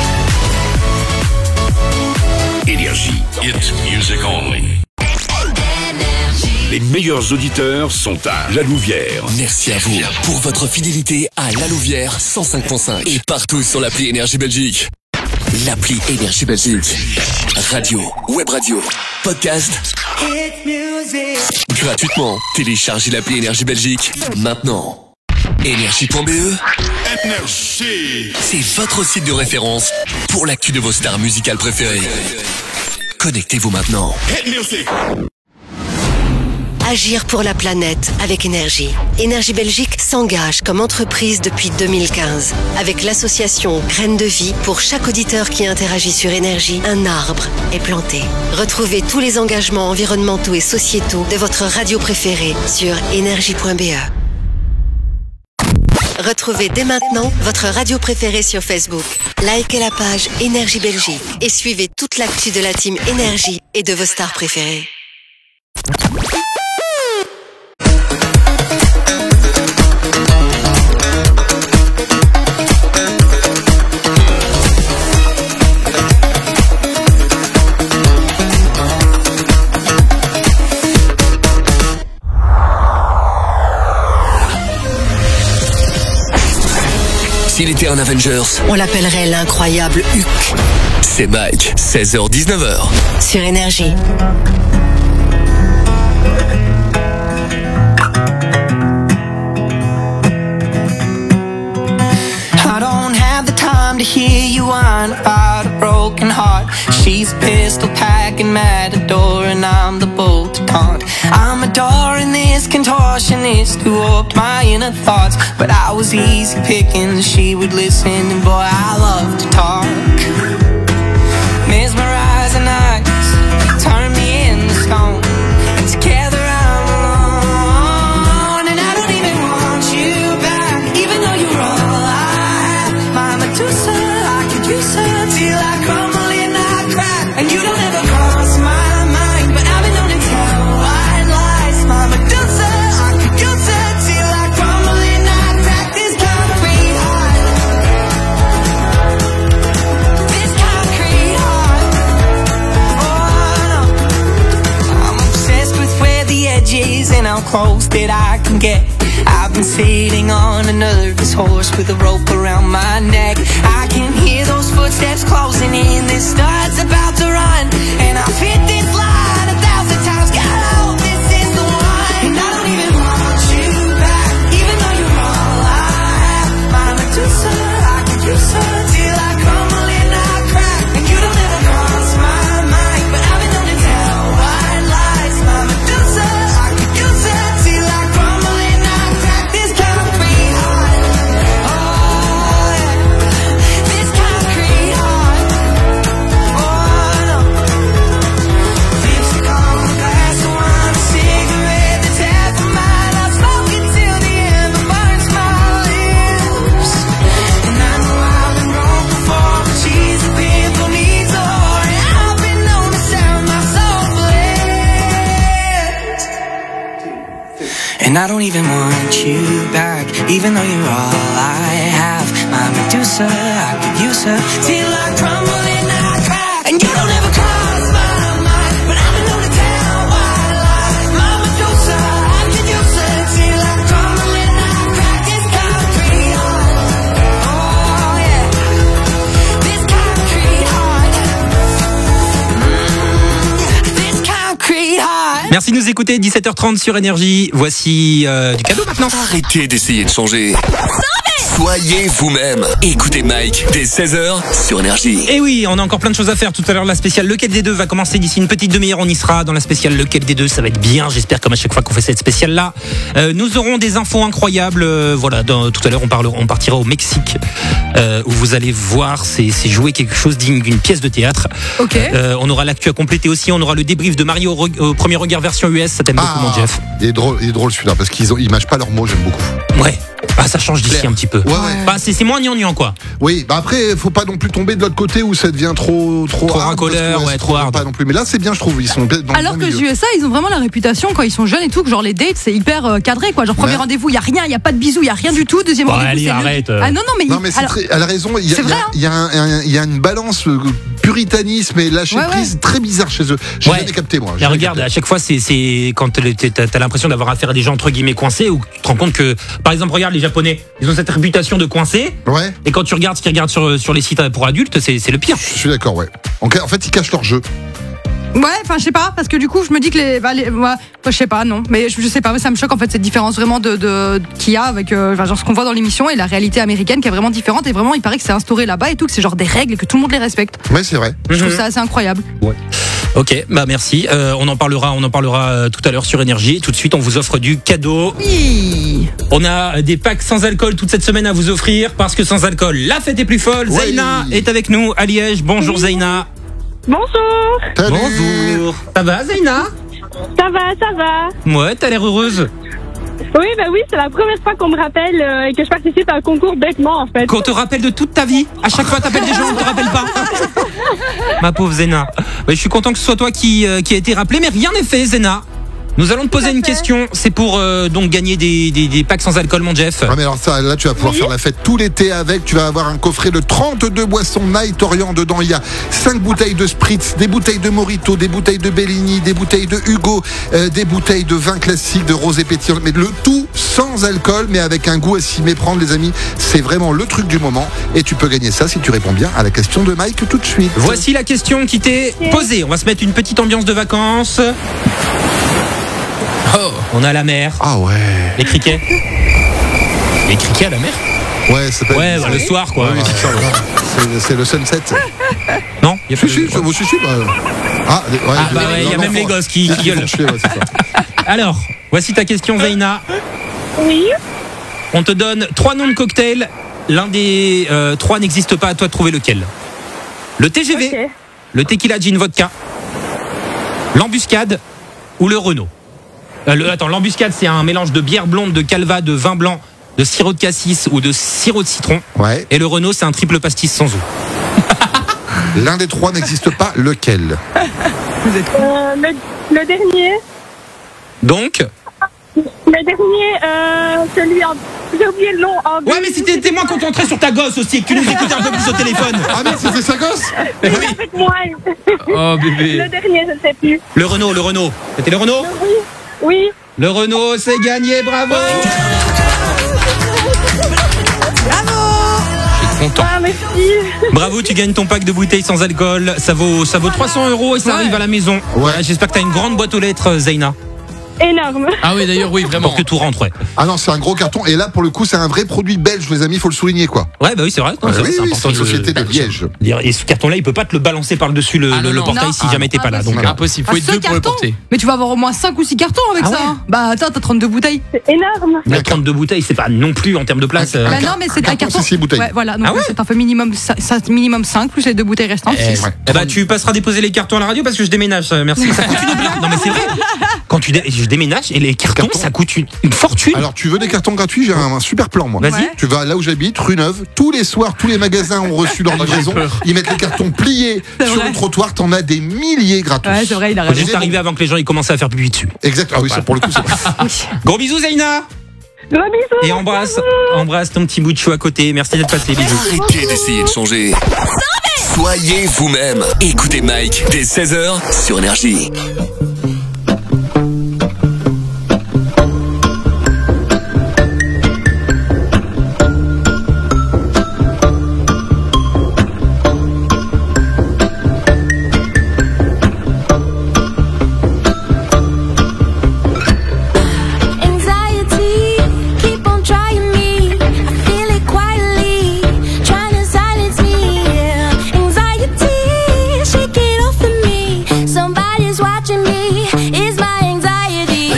Énergie, hit music only. Les meilleurs auditeurs sont à La Louvière. Merci à vous pour votre fidélité à La Louvière cent cinq virgule cinq et partout sur l'appli Énergie Belgique. L'appli Énergie Belgique. Radio, web radio, podcast. Gratuitement. Téléchargez l'appli Énergie Belgique maintenant. Énergie point B E. Énergie. C'est votre site de référence pour l'actu de vos stars musicales préférées. Connectez-vous maintenant. Agir pour la planète avec Énergie. Énergie Belgique s'engage comme entreprise depuis deux mille quinze. Avec l'association Graines de Vie, pour chaque auditeur qui interagit sur Énergie, un arbre est planté. Retrouvez tous les engagements environnementaux et sociétaux de votre radio préférée sur énergie point B E. Retrouvez dès maintenant votre radio préférée sur Facebook. Likez la page Énergie Belgique et suivez toute l'actu de la team Énergie et de vos stars préférées. S'il était un Avengers, on l'appellerait l'incroyable Hulk. C'est Mike, seize heures dix-neuf heures. Sur Énergie. I don't have the time to hear you whine about a broken heart. She's a pistol packing matador and I'm the bolt to taunt. I'm adoring this contortionist who warped my inner thoughts, but I was easy picking, she would listen, and boy I love to talk. Mesmerizing eyes turn me into stone, and together I'm alone, and I don't even want you back, even though you're all I have. My Medusa, I could use her till I crumble and I crack, and you don't ever cross my mind, but I've been known to tell white lies. My Medusa, I could use her till I crumble and I crack. This concrete heart, this concrete heart. Oh no, I'm obsessed with where the edge is and how close that I can get. I've been sitting on a nervous horse with a rope around my neck. I can hear those footsteps closing in. This star's about to run, and I've hit this line a thousand times. God, I hope this is the one. And I don't even want you back, even though you're all I have. My Medusa, I could use her till I crumble and I crack, and you don't ever cross my mind, but I've been known to tell white lies. And I don't even want you back, even though you're all I have. My Medusa, I could use her till I crumble and I crack. And you don't ever cross my mind, but I've been known to tell white lies. My Medusa, I could use her till I crumble and I crack. This concrete heart, oh yeah, this concrete heart, mm, this concrete heart. Merci de nous écouter, dix-sept heures trente sur Énergie. Voici euh, du cadeau maintenant. Arrêtez d'essayer de changer. Soyez vous-même. Écoutez Mike dès seize heures sur Énergie. Et oui, on a encore plein de choses à faire. Tout à l'heure, la spéciale Lequel des deux va commencer d'ici une petite demi-heure. On y sera dans la spéciale Lequel des deux. Ça va être bien, j'espère, comme à chaque fois qu'on fait cette spéciale-là. Euh, nous aurons des infos incroyables. Euh, voilà, dans, tout à l'heure, on, parlera, on partira au Mexique, euh, où vous allez voir, c'est, c'est jouer quelque chose digne d'une pièce de théâtre. Ok. Euh, on aura l'actu à compléter aussi. On aura le débrief de Mario au, re- au premier regard version U S. Ça t'aime beaucoup, mon Jeff. Il est drôle, il est drôle celui-là, parce qu'ils ont, ils mâchent pas leurs mots, j'aime beaucoup. Ouais. Ah, ça change d'ici Claire. un petit peu. Ouais, ouais. Bah, c'est, c'est moins gnangnan, quoi. Oui, bah après, faut pas non plus tomber de l'autre côté où ça devient trop, trop, Trop hard, racoleur, parce que, ouais, c'est trop hard. Pas non plus. Mais là, c'est bien, je trouve. Ils sont dans Alors le que bon les milieu. U S A, ils ont vraiment la réputation quand ils sont jeunes et tout, que genre les dates c'est hyper euh, cadré quoi. Genre premier Ouais. rendez-vous, il y a rien, il y a pas de bisous, il y a rien du tout. Deuxième Bon, rendez-vous, allez, c'est le- arrête. Ah non non mais, Non, mais c'est alors, très- elle a raison. Il y a, c'est il y a- vrai, hein. il y a un- un- il y a une balance euh, puritanisme et lâcher Ouais, prise très bizarre chez eux. J'ai Ouais. jamais capté, moi. Mais Jamais regarde, capté. à chaque fois, c'est, c'est quand t'es- t'as, t'as l'impression d'avoir affaire à des gens entre guillemets coincés, ou tu te rends compte que, par exemple, regarde les Japonais, ils ont cette réputation de coincés. Ouais. Et quand tu regardes ce qu'ils regardent sur, sur les sites pour adultes, c'est, c'est le pire. Je suis d'accord, ouais. En, en fait, ils cachent leur jeu. Ouais, enfin je sais pas parce que du coup je me dis que les, bah, les ouais, je sais pas non, mais je, je sais pas, ça me choque en fait cette différence vraiment de, de qu'il y a avec euh, enfin, genre ce qu'on voit dans l'émission et la réalité américaine qui est vraiment différente et vraiment il paraît que c'est instauré là-bas et tout, que c'est genre des règles et que tout le monde les respecte. Ouais, c'est vrai. Je trouve ça assez incroyable. Ok, bah merci. Euh, on en parlera, on en parlera euh, tout à l'heure sur Énergie. Tout de suite, on vous offre du cadeau. Oui. On a des packs sans alcool toute cette semaine à vous offrir parce que sans alcool, la fête est plus folle. Oui. Zaina est avec nous à Liège. Bonjour Zaina. Bonjour. Salut. Bonjour. Ça va Zaina? Ça va, ça va. Ouais, t'as l'air heureuse. Oui, bah oui, c'est la première fois qu'on me rappelle euh, et que je participe à un concours bêtement en fait. Qu'on te rappelle de toute ta vie. À chaque fois, t'appelles des gens, on ne te rappelle pas. Ma pauvre Zena. Ouais, je suis content que ce soit toi qui, euh, qui a été rappelé, mais rien n'est fait, Zena. Nous allons te poser une question. C'est pour euh, donc gagner des, des, des packs sans alcool, mon Jeff. Ah mais alors ça, là tu vas pouvoir faire la fête tout l'été avec. Tu vas avoir un coffret de trente-deux boissons Night Orient. Dedans il y a cinq bouteilles de Spritz, des bouteilles de Morito, des bouteilles de Bellini, des bouteilles de Hugo, euh, des bouteilles de vin classique, de rosé pétillant. Mais le tout sans alcool, mais avec un goût à s'y méprendre, les amis. C'est vraiment le truc du moment. Et tu peux gagner ça si tu réponds bien à la question de Mike tout de suite. Voici la question qui t'est posée. On va se mettre une petite ambiance de vacances. Oh, on a la mer. Ah ouais. Les criquets. Les criquets à la mer? Ouais, c'est pas Ouais, bah, le soir, quoi. Oui, c'est ça. ouais. C'est- C'est le sunset. Non, il y a Si, si, si, si, bah. Ah, ouais, Ah, bah les- ouais, il y a les même les enfants. gosses qui, qui Ils gueulent. font chier, ouais, c'est ça. Alors, voici ta question, Zaina. Oui. On te donne trois noms de cocktails. L'un des euh, trois n'existe pas. À toi de trouver lequel. Le T G V, Ok. le Tequila Gin Vodka, l'Embuscade ou le Renault. Euh, le, attends, l'Embuscade, c'est un mélange de bière blonde, de calva, de vin blanc, de sirop de cassis ou de sirop de citron. Ouais. Et le Renault, c'est un triple pastis sans eau. L'un des trois n'existe pas. Lequel? Euh, le, le dernier. Donc, Le dernier, euh, celui en. J'ai oublié le nom en. ouais, mais si t'étais moins concentré sur ta gosse aussi, que tu nous écoutes un peu plus au téléphone. Ah mais c'était sa gosse. Oui, avec moi. Oh bébé. Le dernier, je ne sais plus. Le Renault, le Renault. C'était le Renault? Oui. Oui. Le Renault, c'est gagné, bravo. Content. Ah, merci. Bravo, tu gagnes ton pack de bouteilles sans alcool. Ça vaut, ça vaut trois cents euros et ça Ouais. arrive à la maison. Voilà, j'espère que t'as une grande boîte aux lettres, Zaina. Énorme. Ah oui, d'ailleurs, oui, vraiment. Pour que tout rentre, ouais. Ah non, c'est un gros carton. Et là, pour le coup, c'est un vrai produit belge, les amis, faut le souligner, quoi. Ouais, bah oui, c'est vrai. Non, Ouais, c'est, oui, c'est oui, important c'est une de- société de Liège. Dire, et ce carton-là, il peut pas te le balancer par-dessus le, Ah, le- non, le non. portail Non. si jamais t'es pas là. Donc, euh, Impossible, faut Ah, être ce deux pour le carton porter. Mais tu vas avoir au moins cinq ou six cartons avec Ah ça. ouais hein. Bah attends, t'as trente-deux bouteilles. C'est énorme. mais trente-deux bouteilles, c'est pas non plus en termes de place. euh, Bah non, mais c'est un carton. c'est six bouteilles. Ouais, voilà. Donc Ah ouais c'est un peu minimum, ça, ça- minimum cinq plus les deux bouteilles restantes. Eh, six. Ouais. eh bah, tu passeras déposer les cartons à la radio parce que je déménage. euh, Merci. Ça coûte une blinde. Non, mais c'est vrai. Quand quand tu dé- je déménage et les cartons, Cartons. ça coûte une, une fortune. Alors tu veux des cartons gratuits, j'ai un, un super plan moi. Vas-y. Ouais. Tu vas là où j'habite, rue Neuve, tous les soirs, tous les magasins ont reçu leur livraison, ils mettent les cartons pliés C'est sur vrai. le trottoir, t'en as des milliers gratos. Ouais, c'est vrai, il a Faut raison. juste arriver avant que les gens ils commencent à faire pipi dessus. Exact, ah oui, ça pour le coup c'est vrai. Gros bisous Zaina. Gros bisous. Et embrasse, embrasse ton petit bout de chou à côté. Merci d'être passé, bisous. Arrêtez d'essayer de changer. Soyez vous-même. Écoutez Mike dès seize heures sur Énergie. Anxiety, keep on trying me. I feel it quietly, trying to silence me. Yeah. Anxiety, shake it off of me. Somebody's watching me. It's my anxiety.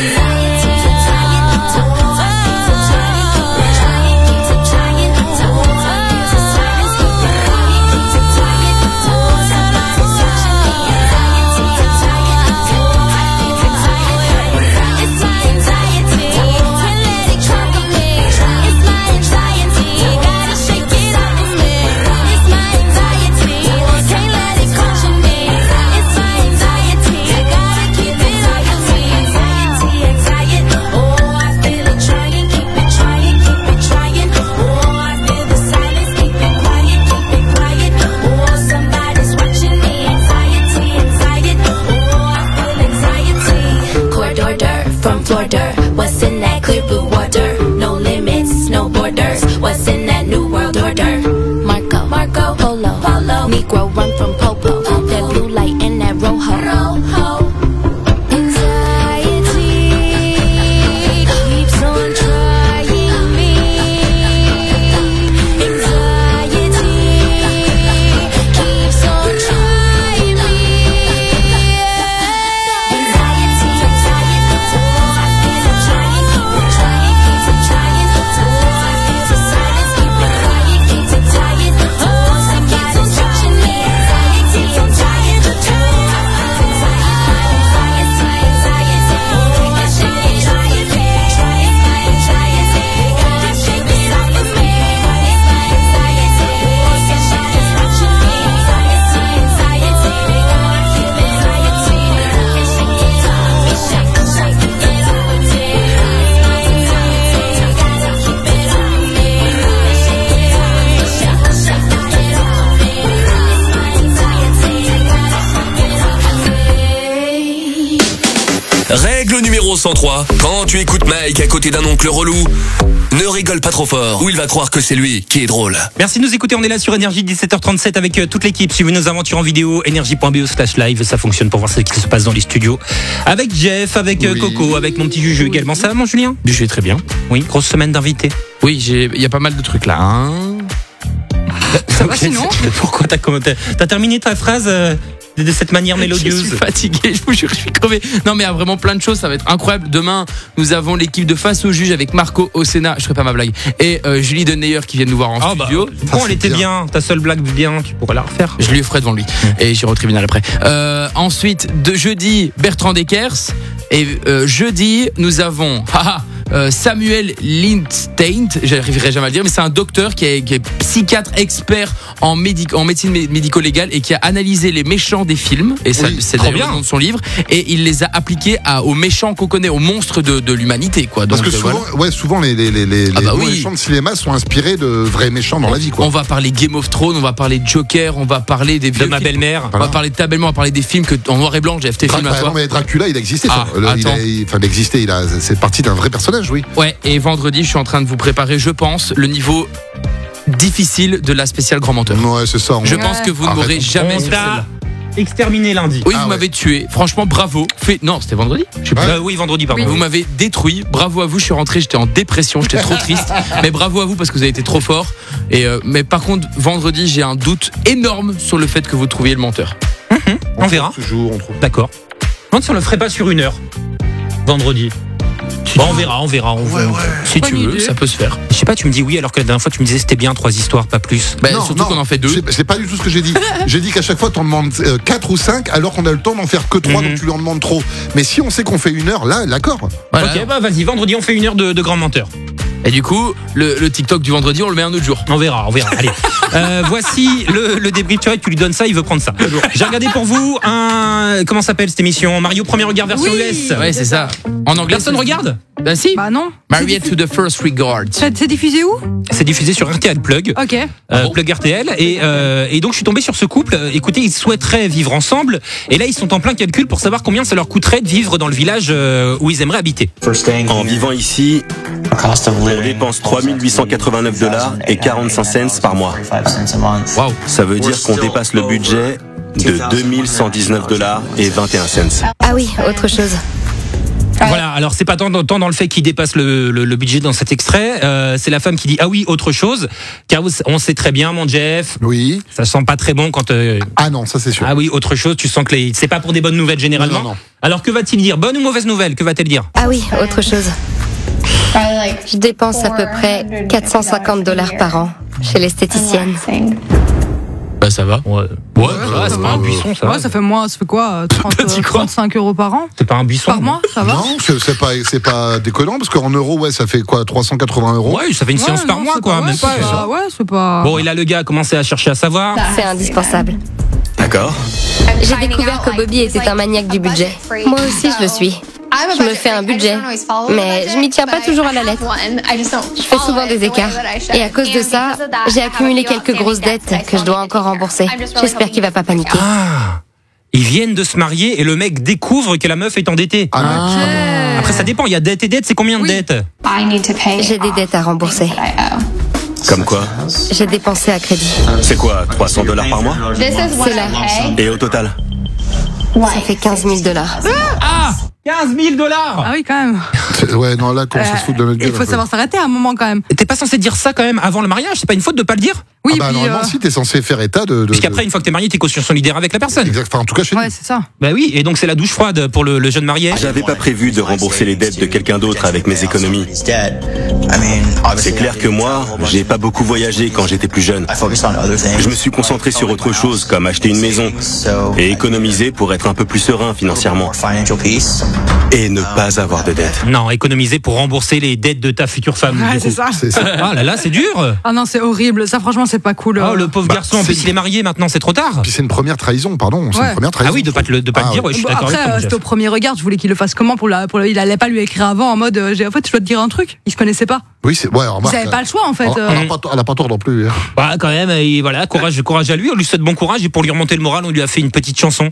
It's my anxiety, can't let it conquer me. It's my anxiety, gotta shake it off of me. It's my anxiety, can't let it conquer me. It's my anxiety, gotta keep it off of me. Anxiety, anxiety, oh I feel it trying, keep it trying, keep it trying. Oh I feel the silence, keep it quiet, keep it quiet. Oh somebody's watching me. Anxiety, anxiety, oh I feel anxiety. Corridor dirt from Florida. What's in that clear blue water? No limits, no borders. What's in that new world order? Marco, Marco, Polo, Polo. Negro run from Popo. That blue light in that rojo. Rojo. Anxiety keeps on trying me. Anxiety keeps on trying me. Anxiety, anxiety, oh I feel it trying, keep it trying, keep it trying. Oh I feel the silence, keep it quiet, keep it tired. Oh somebody's watching me. Anxiety, anxiety, oh I feel anxiety, anxiety, oh I shake it off of me. It's my anxiety, gotta shake it off of me. It's my anxiety, oh somebody's watching me. Anxiety, anxiety, oh I feel anxiety, gotta shake it off, shake, shake it off of me. It's my anxiety, gotta keep it on me. Shake it off, shake, shake it off of me. It's my anxiety, gotta shake it off of me. Règle numéro cent trois. Quand tu écoutes Mike à côté d'un oncle relou, ne rigole pas trop fort ou il va croire que c'est lui qui est drôle. Merci de nous écouter, on est là sur Énergie dix-sept heures trente-sept avec euh, toute l'équipe. Suivez nos aventures en vidéo, énergie.be slash live, ça fonctionne pour voir ce qui se passe dans les studios. Avec Jeff, avec euh, Oui. Coco, avec mon petit Juju également. Ça va mon Julien? Je vais très bien. Oui, grosse semaine d'invités. Oui, j'ai- il y a pas mal de trucs là. Hein. Ça va sinon? Pourquoi t'as commenté T'as terminé ta phrase euh, de, de cette manière Je mélodieuse? suis fatigué, je vous jure, je suis crevé. Non, mais il y a vraiment plein de choses, ça va être incroyable. Demain, nous avons l'équipe de Face au Juge avec Marco au Sénat, je ferai pas ma blague, et euh, Julie Deneyer qui viennent nous voir en Ah bah, studio. bon, elle était bien. Ta seule blague bien, tu pourrais la refaire. Je lui ferai devant lui et j'irai au tribunal après. Euh, ensuite, de jeudi, Bertrand Deckers. Et euh, jeudi, nous avons haha, euh, Samuel Lindstein. J'arriverai jamais à le dire, mais c'est un docteur qui est, qui est psychiatre expert en, médic- en médecine mé- médico-légale et qui a analysé les méchants des films. Et ça, Oui, c'est trop d'ailleurs bien. le nom de son livre. Et il les a appliqués à, aux méchants qu'on connaît, aux monstres de, de l'humanité, quoi. Parce Donc, que euh, souvent, voilà. ouais, souvent les, les, les, les, Ah bah les oui. méchants de cinéma sont inspirés de vrais méchants dans la vie, quoi. On va parler Game of Thrones, on va parler Joker, on va parler des De vieux ma films. belle-mère. On va parler de ta belle-mère, on va parler des films que, en noir et blanc, Jeff, tes Dra- films à bah, toi. non, mais Dracula, il existait. Ah, ça. Le- il, attends. a, il- enfin, il existait. Il a, c'est parti d'un vrai personnage, oui. Ouais, et vendredi, je suis en train de vous préparer, je pense, le niveau difficile de la spéciale Grand Menteur. Ouais, c'est ça. on- Je pense que vous ne Arrête, m'aurez on- jamais On sur t'a celle-là. exterminé lundi. Oui, Ah vous ouais. m'avez tué. Franchement, bravo. Fait... Non, c'était vendredi. Je sais plus. Euh, oui, vendredi, pardon. Vous m'avez détruit. Bravo à vous. Je suis rentré, j'étais en dépression, j'étais trop triste. Mais bravo à vous parce que vous avez été trop fort. Et euh, mais par contre, vendredi, j'ai un doute énorme sur le fait que vous trouviez le menteur. On verra. Toujours, on trouve. D'accord. Non, si on le ferait pas sur une heure. Vendredi. Bon, on verra, on verra. On Ouais, verra. ouais. Si tu Bonne veux, idée. ça peut se faire. Je sais pas, tu me dis oui alors que la dernière fois tu me disais c'était bien trois histoires, pas plus. Bah, surtout qu'on en fait deux. C'est, c'est pas du tout ce que j'ai dit. J'ai dit qu'à chaque fois, t'en demandes euh, quatre ou cinq, alors qu'on a le temps d'en faire que trois, Mhm. donc tu lui en demandes trop. Mais si on sait qu'on fait une heure, là, d'accord. Voilà. Ok, bah vas-y, vendredi on fait une heure de, de grand menteur. Et du coup, le, le TikTok du vendredi, on le met un autre jour. On verra, on verra. Allez, euh, voici le, le débrief. Tu vois, tu lui donnes ça, il veut prendre ça. J'ai regardé pour vous un comment s'appelle cette émission Mario Premier Regard version Oui. U S. Ouais, c'est ça. En anglais, Personne c'est- regarde. Bah si. Bah non. Married to the First Regard. C'est c'est diffusé où? C'est diffusé sur R T L Plug. Ok. Euh, Plug R T L et, euh, et donc je suis tombé sur ce couple. Euh, Écoutez, ils souhaiteraient vivre ensemble et là ils sont en plein calcul pour savoir combien ça leur coûterait de vivre dans le village euh, où ils aimeraient habiter. En vivant ici, on dépense trois mille huit cent quatre-vingt-neuf dollars et quarante-cinq cents par mois. Waouh. Ça veut dire qu'on dépasse le budget de deux mille cent dix-neuf dollars et vingt et un cents. Ah oui, autre chose. Voilà, alors c'est pas tant, tant dans le fait qu'il dépasse le, le, le budget dans cet extrait, euh, c'est la femme qui dit ah oui autre chose, car vous- on sait très bien mon Jeff, oui, ça sent pas très bon quand euh, ah non ça c'est sûr. Ah oui autre chose, tu sens que les, c'est pas pour des bonnes nouvelles généralement. Non, non, non. Alors que va-t-il dire, bonne ou mauvaise nouvelle, que va-t-elle dire? Ah oui, autre chose. Je dépense à peu près quatre cent cinquante dollars par an chez l'esthéticienne. Bah ça va. Ouais, ouais, voilà, c'est pas un buisson ça. Ouais, ça fait moins, ça fait quoi euh, trente, Tu crois trente-cinq euros par an? C'est pas un buisson. Par mois, ça va? Non, c'est, c'est pas, c'est pas déconnant parce qu'en euros, ouais, ça fait quoi, trois cent quatre-vingts euros. Ouais, ça fait une Ouais, séance par non, mois c'est quoi, pas- même ouais, pas. c'est pas- Ouais, c'est pas. Bon, et là le gars a commencé à chercher à savoir. C'est indispensable. D'accord. J'ai découvert que Bobby était un maniaque du budget. Moi aussi, je le suis. Je me fais un budget, mais je m'y tiens pas toujours à la lettre. Je fais souvent des écarts. Et à cause de ça, j'ai accumulé quelques grosses dettes que je dois encore rembourser. J'espère qu'il va pas paniquer. Ah, ils viennent de se marier et le mec découvre que la meuf est endettée. Ah, Après ça dépend, il y a dette et dette, c'est combien de dettes? J'ai des dettes à rembourser. Comme quoi? J'ai dépensé à crédit. C'est quoi, trois cents dollars par mois? C'est là. Et au total? Ça fait quinze mille dollars. Ah, quinze mille dollars. Ah oui, quand même. c'est- ouais, non, là, qu'on se fout de notre gueule. Il faut un peu. savoir s'arrêter à un moment quand même. T'es pas censé dire ça quand même avant le mariage, c'est pas une faute de pas le dire? Oui, Ah bah, puis, normalement, euh, si, t'es censé faire état de. de Puisqu'après, une fois que t'es marié, t'es caution solidaire avec la personne. Exact. Enfin, en tout cas, chez nous. Ouais, c'est ça. Bah oui, et donc c'est la douche froide pour le, le jeune marié. J'avais pas prévu de rembourser les dettes de quelqu'un d'autre avec mes économies. C'est clair que moi, j'ai pas beaucoup voyagé quand j'étais plus jeune. Je me suis concentré sur autre chose, comme acheter une maison et économiser pour être un peu plus serein financièrement. Et ne pas avoir de dettes. Non, économiser pour rembourser les dettes de ta future femme. Ouais, du c'est coup. ça. C'est ça. Ah là là, c'est dur. Ah non, c'est horrible. Ça, franchement, c'est pas cool. Oh, le pauvre Bah, garçon, en plus c'est- il est marié maintenant, c'est trop tard. Puis c'est une première trahison, pardon. C'est Ouais. une première trahison. Ah oui, de pas te le, de pas Ah le dire, ouais. ouais, je suis Bon, d'accord après, avec euh, toi. c'était Jeff. au premier regard. Je voulais qu'il le fasse comment pour la, pour le- il allait pas lui écrire avant en mode, euh, j'ai- en fait, je dois te dire un truc. Il se connaissait pas. Oui, c'est. Ouais, remarque. Ils avaient pas le choix en fait. Elle, euh. elle a pas, elle a pas tort non plus. hein. Bah quand même, et voilà, courage, courage à lui, on lui souhaite bon courage et pour lui remonter le moral, on lui a fait une petite chanson.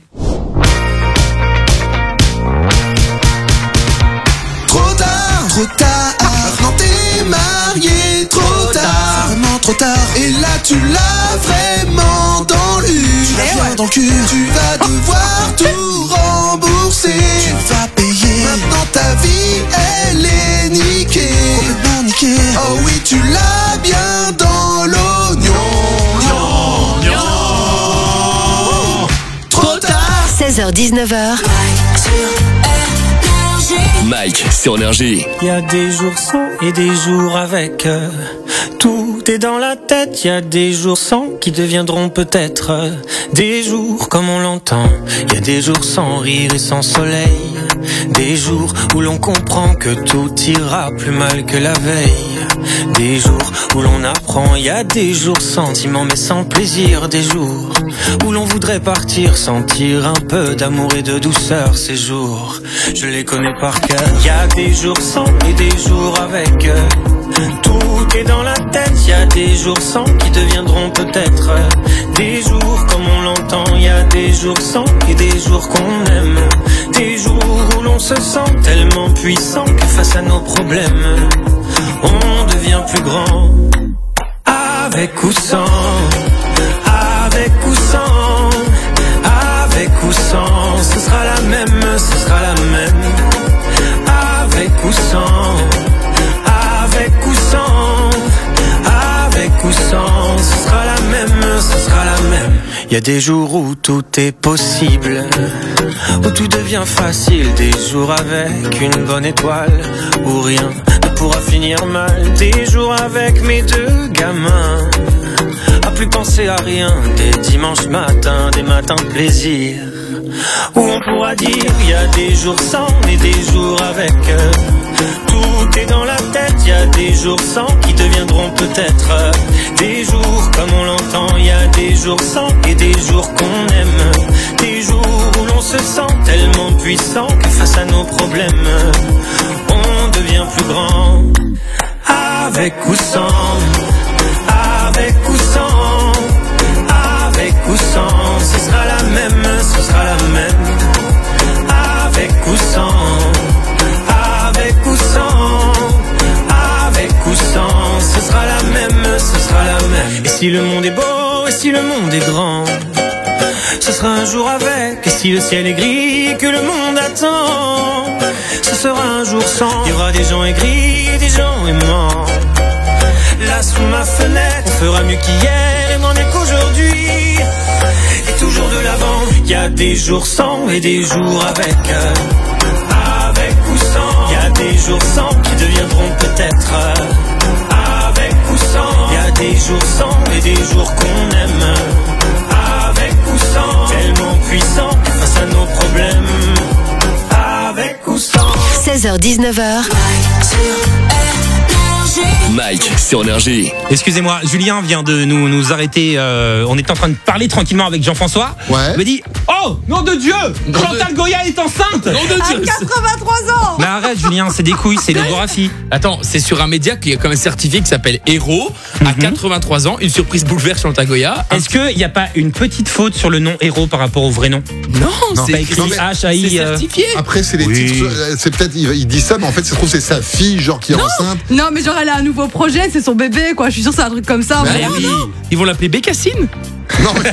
Trop tard, trop tard. Maintenant t'es marié, trop tard. Vraiment trop tard. Et là tu l'as vraiment dans le cul. Tu l'as bien dans le cul. Tu vas devoir tout rembourser. Tu vas payer. Maintenant ta vie elle est niquée. Complètement niquée. Oh oui, tu l'as bien dans l'oignon. Trop tard. seize heures dix-neuf heures. Mike sur Énergie. Il y a des jours sans et des jours avec. euh, Tout est dans la tête. Il y a des jours sans qui deviendront peut-être euh, des jours comme on l'entend. Il y a des jours sans rire et sans soleil. Des jours où l'on comprend que tout ira plus mal que la veille. Des jours où l'on apprend. Il y a des jours sentiments mais sans plaisir. Des jours où l'on voudrait partir, sentir un peu d'amour et de douceur. Ces jours, je les connais par cœur. Il y a des jours sans et des jours avec. euh, Tout est dans la tête. Il y a des jours sans qui deviendront peut-être euh, des jours comme on l'entend. Il y a des jours sans et des jours qu'on aime. Des jours où l'on se sent tellement puissant que face à nos problèmes, on devient plus grand. Avec ou sans, avec ou sans, avec ou sans, ce sera la même, ce sera la même. Avec ou sans, avec ou sans, avec ou sans, ce sera la même, ce sera la même. Il y a des jours où tout est possible, où tout devient facile, des jours avec une bonne étoile, où rien ne pourra finir mal, des jours avec mes deux gamins, à plus penser à rien, des dimanches matins, des matins de plaisir, où on pourra dire il y a des jours sans et des jours avec. Tout est dans la tête, il y a des jours sans qui deviendront peut-être des jours comme on l'entend, il y a des jours sans et des jours qu'on aime, des jours où l'on se sent tellement puissant que face à nos problèmes, on devient plus grand. Avec ou sans, avec ou sans, avec ou sans, ce sera la même, ce sera la même. Avec ou sans, avec ou sans, avec ou sans, ce sera la même, ce sera la même. Et si le monde est beau, et si le monde est grand, ce sera un jour avec. Et si le ciel est gris, que le monde attend, ce sera un jour sans. Il y aura des gens aigris et des gens aimants. Là sous ma fenêtre, on fera mieux qu'hier, n'en est qu'aujourd'hui, et toujours de l'avant. Il y a des jours sans et des jours avec. Avec ou sans, il y a des jours sans qui deviendront peut-être. Avec ou sans, il y a des jours sans et des jours qu'on aime. Avec ou sans, tellement puissant face à nos problèmes. Avec ou sans. seize heures dix-neuf heures. Mike sur Énergie. Excusez-moi, Julien vient de nous, nous arrêter. Euh, on est en train de parler tranquillement avec Jean-François. Ouais. Il me dit oh, nom de Dieu, Nom Chantal de- Goya est enceinte. Nom de À Dieu. quatre-vingt-trois ans. Mais arrête, Julien, c'est des couilles, c'est l'échographie. Attends, c'est sur un média qui est quand même certifié qui s'appelle Héros. À quatre-vingt-trois ans, une surprise bouleverse Chantal Goya. Est-ce qu'il n'y a pas une petite faute sur le nom héros par rapport au vrai nom? Non, C'est c'est écrit non, mais H A I. c'est euh, certifié. Après, c'est les Oui. titres. euh, C'est peut-être, il, il dit ça, mais en fait, ça se trouve, c'est sa fille, genre, qui est enceinte. Non, mais genre, elle a un nouveau projet, c'est son bébé, quoi. Je suis sûre que c'est un truc comme ça. Mais Mais Ah non, oui. non. Ils vont l'appeler Bécassine. Non, mais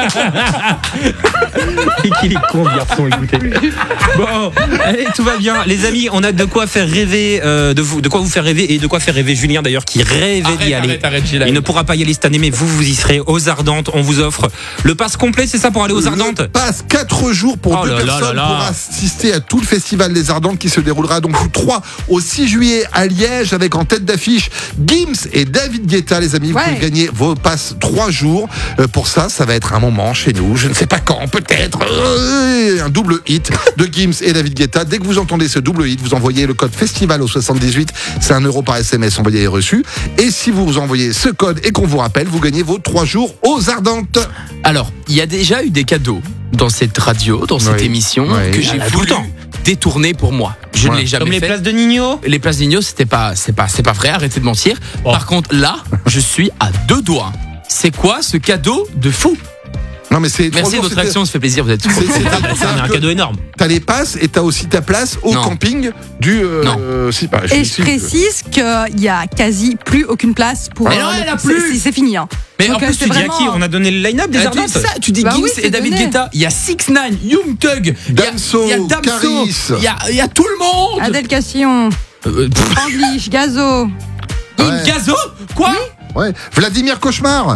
Et qu'il est con, ce garçon, écoutez. Bon, allez, tout va bien. Les amis, on a de quoi faire rêver, euh, de, vous, de quoi vous faire rêver et de quoi faire rêver Julien d'ailleurs, qui rêvait d'y Arrête, aller. arrête, arrête, Gilles. Il ne pourra pas y aller cette année, mais vous, vous y serez aux Ardentes. On vous offre le pass complet, c'est ça, pour aller aux Ardentes? le passe quatre jours pour Oh deux là là personnes là là. pour assister à tout le festival des Ardentes qui se déroulera donc du trois au six juillet à Liège, avec en tête d'affiche Gims et David Guetta, les amis. Vous Ouais. pouvez gagner vos passes trois jours. Euh, pour ça, ça va être un moment chez nous. Je ne sais pas quand, peut-être. Euh, un double hit de Gims et David Guetta. Dès que vous entendez ce double hit, vous envoyez le code festival au soixante-dix-huit. C'est un euro par S M S envoyé et reçu. Et si vous envoyez ce code et qu'on vous rappelle, vous gagnez vos trois jours aux Ardentes. Alors, il y a déjà eu des cadeaux dans cette radio, dans cette Oui. émission, Oui. que Il y j'ai en a tout le voulu temps. détourner pour moi. Je Ouais. ne l'ai jamais Comme les fait. places de Nino. Les places d'Igno, c'était pas, c'est pas, c'est pas vrai. Arrêtez de mentir. Oh. Par contre, là, je suis à deux doigts. C'est quoi ce cadeau de fou? Non, mais c'est trois Merci de jours, votre c'était- action, ça fait plaisir. Vous êtes C'est- c'est- c'est C'est un que cadeau énorme. T'as les passes et t'as aussi ta place au Non. camping du. euh, Non. euh, si, bah, Et suis je précise qu'il y a quasi plus aucune place pour. Mais non, euh, elle a c'est- plus. c'est- C'est fini. Hein. Mais Donc, en euh, plus, c'est tu dis à vraiment- Qui On a donné le line-up des Ah, tu Ardentes. dis ça, tu dis Bah Gims oui, et c'est David donné. Guetta. Il y a six ix, Young Thug, il y a- Damso, il y a Damso, Caris. il y a, il y a tout le monde. Adèle Castillon, Euh, pff, Anglish, Gazo. Ouais. Gazo, quoi? Ouais. Vladimir Cauchemar.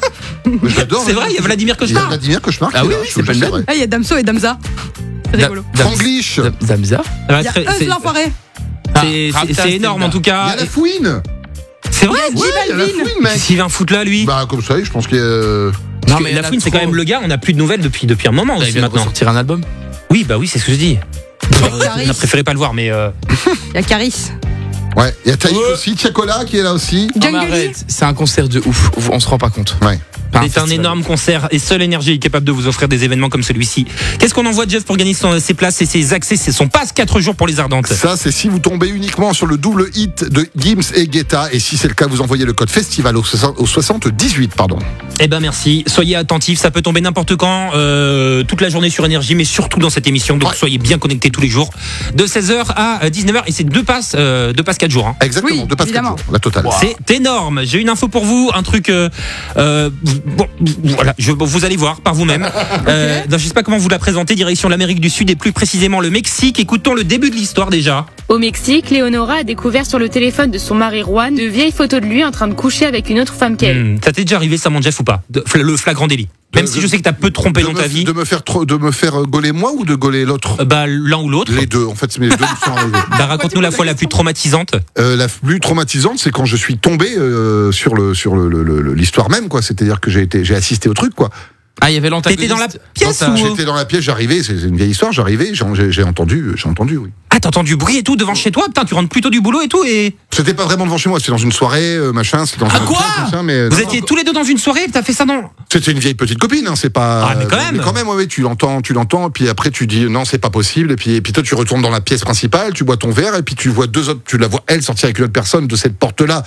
J'adore. C'est vrai, il y a Vladimir Il y a Cauchemar. Vladimir Cauchemar. Ah qui est oui, là, oui, je c'est vous pas jure, une blague. vrai. Ah, il y a Damso et Damza. C'est rigolo. Dam- Franglish. Dam- Damza. Ah, Il y a très- Eus c'est- l'enfoiré. Ah, c'est- Rapta, c'est- C'est énorme en tout Il y cas. a la fouine. C'est vrai. Il y a Ouais, J il y a la Balvin. fouine, mec. Qu'est-ce qu'il vient foutre là, lui? Bah, comme ça, je pense qu'il y a. Parce Non, que mais il y la en a fouine, c'est trop. quand même le gars, on n'a plus de nouvelles depuis, depuis un moment Il aussi vient de maintenant. sortir un album. Oui, bah oui, c'est ce que je dis. Caris. On a préféré pas le voir, mais. euh, Il y a Caris. Ouais. Il y a Taïk aussi, Tiakola qui est là aussi. Non, mais Jungle arrête, c'est un concert de ouf. On se rend pas compte. Ouais. Pas C'est un festival. énorme concert et seule Énergie est capable de vous offrir des événements comme celui-ci. Qu'est-ce qu'on envoie, Jeff, pour gagner son- ses places et ses accès? C'est son passe quatre jours pour les Ardentes. Ça, c'est si vous tombez uniquement sur le double hit de Gims et Guetta. Et si c'est le cas, vous envoyez le code festival au soixante- au soixante-dix-huit, pardon. Eh ben merci, soyez attentifs, ça peut tomber n'importe quand, euh, toute la journée sur Énergie, mais surtout dans cette émission, donc Ouais. soyez bien connectés tous les jours, de seize heures à dix-neuf heures, et c'est deux passes, euh, deux passes quatre jours. Hein. Exactement, Oui, deux passes quatre évidemment. jours, la totale. C'est énorme. J'ai une info pour vous, un truc. Euh, euh, bon, voilà, je, bon, vous allez voir par vous-même. euh, non, je sais pas comment vous la présenter. Direction l'Amérique du Sud et plus précisément le Mexique. Écoutons le début de l'histoire déjà. Au Mexique, Leonora a découvert sur le téléphone de son mari Juan de vieilles photos de lui en train de coucher avec une autre femme qu'elle. Hmm, ça t'est déjà arrivé ça, mon Jeff, ou pas? De- Le flagrant délit. Même si je sais que t'as peu trompé de dans me, ta vie. De me faire trop, de me faire gauler moi ou de gauler l'autre euh, Bah l'un ou l'autre. Les deux. En fait, c'est mes deux me sont arrivés. Bah raconte-nous la fois la plus traumatisante. Euh, la plus traumatisante, c'est quand je suis tombé euh, sur le sur le, le, le, l'histoire même, quoi. C'est-à-dire que j'ai été, j'ai assisté au truc, quoi. Ah, il y avait l'antagoniste. T'étais dans la pièce dans ta... ou... J'étais dans la pièce, j'arrivais, c'est une vieille histoire, j'arrivais, j'ai, j'ai entendu, j'ai entendu, oui. Ah, t'as entendu du bruit et tout devant chez toi? Putain, tu rentres plutôt du boulot et tout et... C'était pas vraiment devant chez moi, c'était dans une soirée, euh, machin, c'était dans ah, un quoi pièce, machin, mais... Vous non, étiez non, tous les deux dans une soirée, t'as fait ça non? C'était une vieille petite copine, hein, c'est pas... Ah, mais quand même Mais quand même, ouais, ouais, tu l'entends, tu l'entends, puis après tu dis non, c'est pas possible, et puis, et puis toi tu retournes dans la pièce principale, tu bois ton verre, et puis tu vois deux autres, tu la vois elle sortir avec une autre personne de cette porte-là.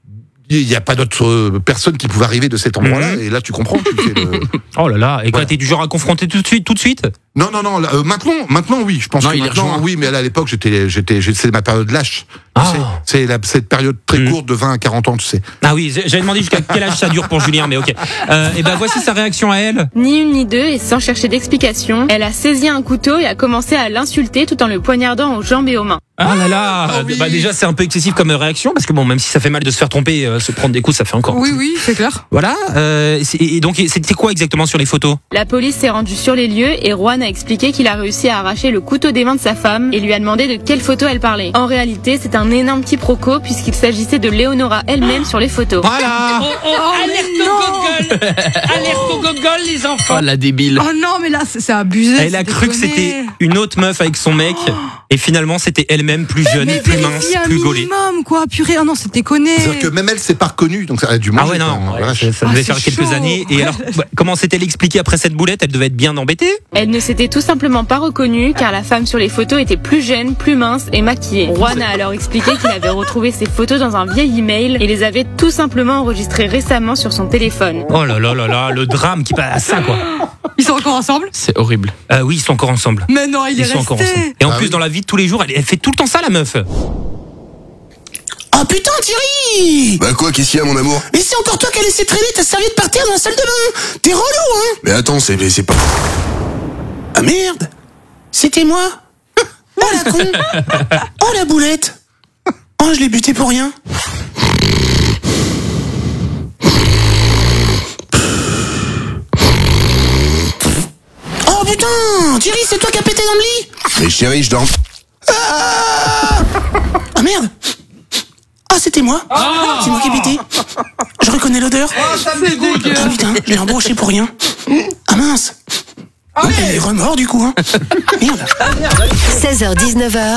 Il n'y a pas d'autres euh, personnes qui pouvaient arriver de cet endroit-là, Mmh. et là tu comprends. Tu fais le... Oh là là, et quoi, Ouais. t'es du genre à confronter tout de suite, tout de suite? Non, non, non, là, euh, maintenant, maintenant oui, je pense Non, que il est maintenant, rejoint. oui, mais là, à l'époque, j'étais, j'étais, j'étais- c'est ma période lâche. Tu Ah. sais, c'est la, cette période très Mm. courte de vingt à quarante ans, tu sais. Ah oui, j'avais demandé jusqu'à quel âge ça dure pour Julien, mais ok. Euh, et ben voici sa réaction à elle. Ni une ni deux, et sans chercher d'explication, elle a saisi un couteau et a commencé à l'insulter tout en le poignardant aux jambes et aux mains. Ah là là, Ah oui. bah déjà c'est un peu excessif comme réaction parce que bon, même si ça fait mal de se faire tromper, euh, se prendre des coups, ça fait encore. Oui, oui, c'est clair. Voilà. Euh, c'est- et donc c'était quoi exactement sur les photos? La police s'est rendue sur les lieux et Juan a expliqué qu'il a réussi à arracher le couteau des mains de sa femme et lui a demandé de quelle photo elle parlait. En réalité, c'est un énorme quiproquo puisqu'il s'agissait de Léonora elle-même sur les photos. Voilà. Oh, alerte au Google. Alerte au Google, les enfants. Oh, la débile. Oh non, mais là, c'est c'est abusé. Elle a c'est cru que déconné. c'était une autre meuf avec son mec et finalement c'était elle-même plus jeune, Mais plus mince, vérifie un plus gaulée. minimum, quoi, purée. Oh non, c'est déconné. C'est-à-dire que même elle s'est pas reconnue, donc ça a dû Ah manger. ouais non, quand- ouais, vache. ça, ça Ah, devait c'est faire quelques chaud. années. Et alors, bah, comment s'était-elle expliquée après cette boulette? Elle devait être bien embêtée. Elle ne s'était tout simplement pas reconnue car la femme sur les photos était plus jeune, plus mince et maquillée. Juan a alors expliqué qu'il avait retrouvé ses photos dans un vieil email et les avait tout simplement enregistrées récemment sur son téléphone. Oh là là là là, le drame qui passe à ça quoi. Ils sont encore ensemble? C'est horrible. Euh, oui, ils sont encore ensemble. Mais non, il Ils est sont encore resté. ensemble. Et en Ah plus oui. dans la vie de tous les jours, elle, elle fait tout le temps ça la meuf. Oh putain, Thierry! Bah quoi, qu'est-ce qu'il y a, mon amour? Mais c'est encore toi qui as laissé traîner ta serviette par terre dans la salle de bain! T'es relou, hein? Mais attends, c'est, mais c'est pas... Ah merde! C'était moi? Oh la con! Oh la boulette! Oh, je l'ai buté pour rien! Oh putain! Thierry, c'est toi qui as pété dans le lit? Mais chérie, je dors... Ah, ah merde! Ah, c'était moi! C'est moi qui ai pété! Je reconnais l'odeur! ça me dégoûte. Ah putain, je l'ai embauché pour rien! Ah mince! Elle est remords du coup, hein! Merde! seize heures dix-neuf heures.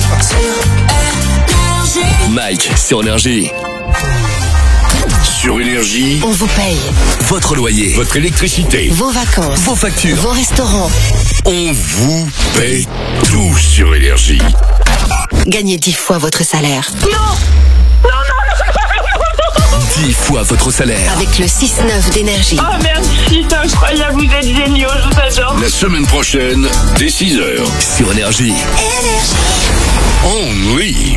Mike sur Énergie. Sur Énergie, On vous paye Votre loyer, votre électricité, vos vacances, vos factures. vos restaurants. on vous paye tout sur Énergie. Gagnez dix fois votre salaire. dix fois votre salaire. Avec le six neuf d'énergie. Oh merci, c'est incroyable, vous êtes géniaux, je vous adore. La semaine prochaine, dès six heures. Sur Énergie. Oh oui.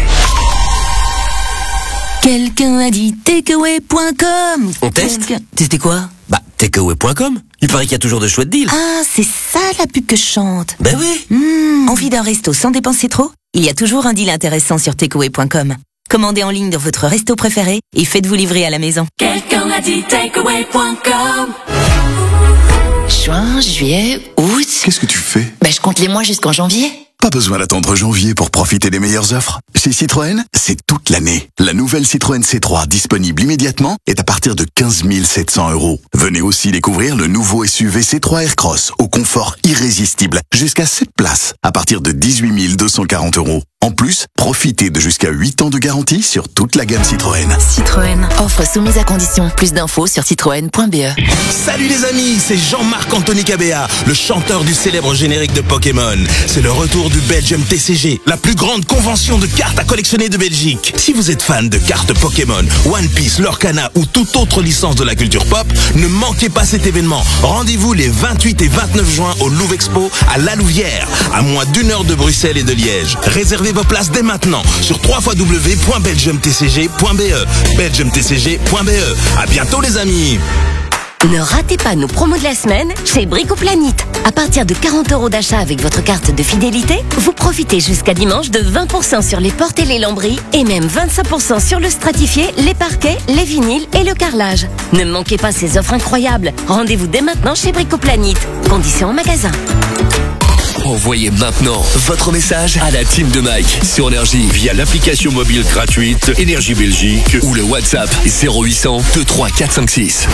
Quelqu'un a dit takeaway point com. On teste Quelqu'un- Tester quoi? Bah, takeaway point com. Il paraît qu'il y a toujours de chouettes deals. Ah, c'est ça la pub que je chante. Ben oui. Hmm, envie d'un resto sans dépenser trop? Il y a toujours un deal intéressant sur takeaway point com. Commandez en ligne dans votre resto préféré et faites-vous livrer à la maison. Quelqu'un a dit takeaway point com. Juin, juillet, août. Qu'est-ce que tu fais? Ben, je compte les mois jusqu'en janvier. Pas besoin d'attendre janvier pour profiter des meilleures offres. Chez Citroën, c'est toute l'année. La nouvelle Citroën C trois disponible immédiatement est à partir de quinze mille sept cents euros. Venez aussi découvrir le nouveau S U V C trois Aircross au confort irrésistible. Jusqu'à sept places à partir de dix-huit mille deux cent quarante euros. En plus, profitez de jusqu'à huit ans de garantie sur toute la gamme Citroën. Citroën, offre soumise à condition. Plus d'infos sur citroën point b e. Salut les amis, c'est Jean-Marc Anthony Cabea, le chanteur du célèbre générique de Pokémon. C'est le retour du Belgium T C G, la plus grande convention de cartes à collectionner de Belgique. Si vous êtes fan de cartes Pokémon, One Piece, Lorcana ou toute autre licence de la culture pop, ne manquez pas cet événement. Rendez-vous les vingt-huit et vingt-neuf juin au Louvre Expo à La Louvière, à moins d'une heure de Bruxelles et de Liège. Réservez vos places dès maintenant sur w w w point belgium t c g point b e. belgium t c g point b e. À bientôt les amis. Ne ratez pas nos promos de la semaine chez Bricoplanite. À partir de quarante euros d'achat avec votre carte de fidélité, vous profitez jusqu'à dimanche de vingt pour cent sur les portes et les lambris et même vingt-cinq pour cent sur le stratifié, les parquets, les vinyles et le carrelage. Ne manquez pas ces offres incroyables. Rendez-vous dès maintenant chez Bricoplanite. Conditions en magasin. Envoyez maintenant votre message à la team de Mike sur Énergie Via l'application mobile gratuite Énergie Belgique. ou le WhatsApp zéro huit cents deux trois quatre cinq six.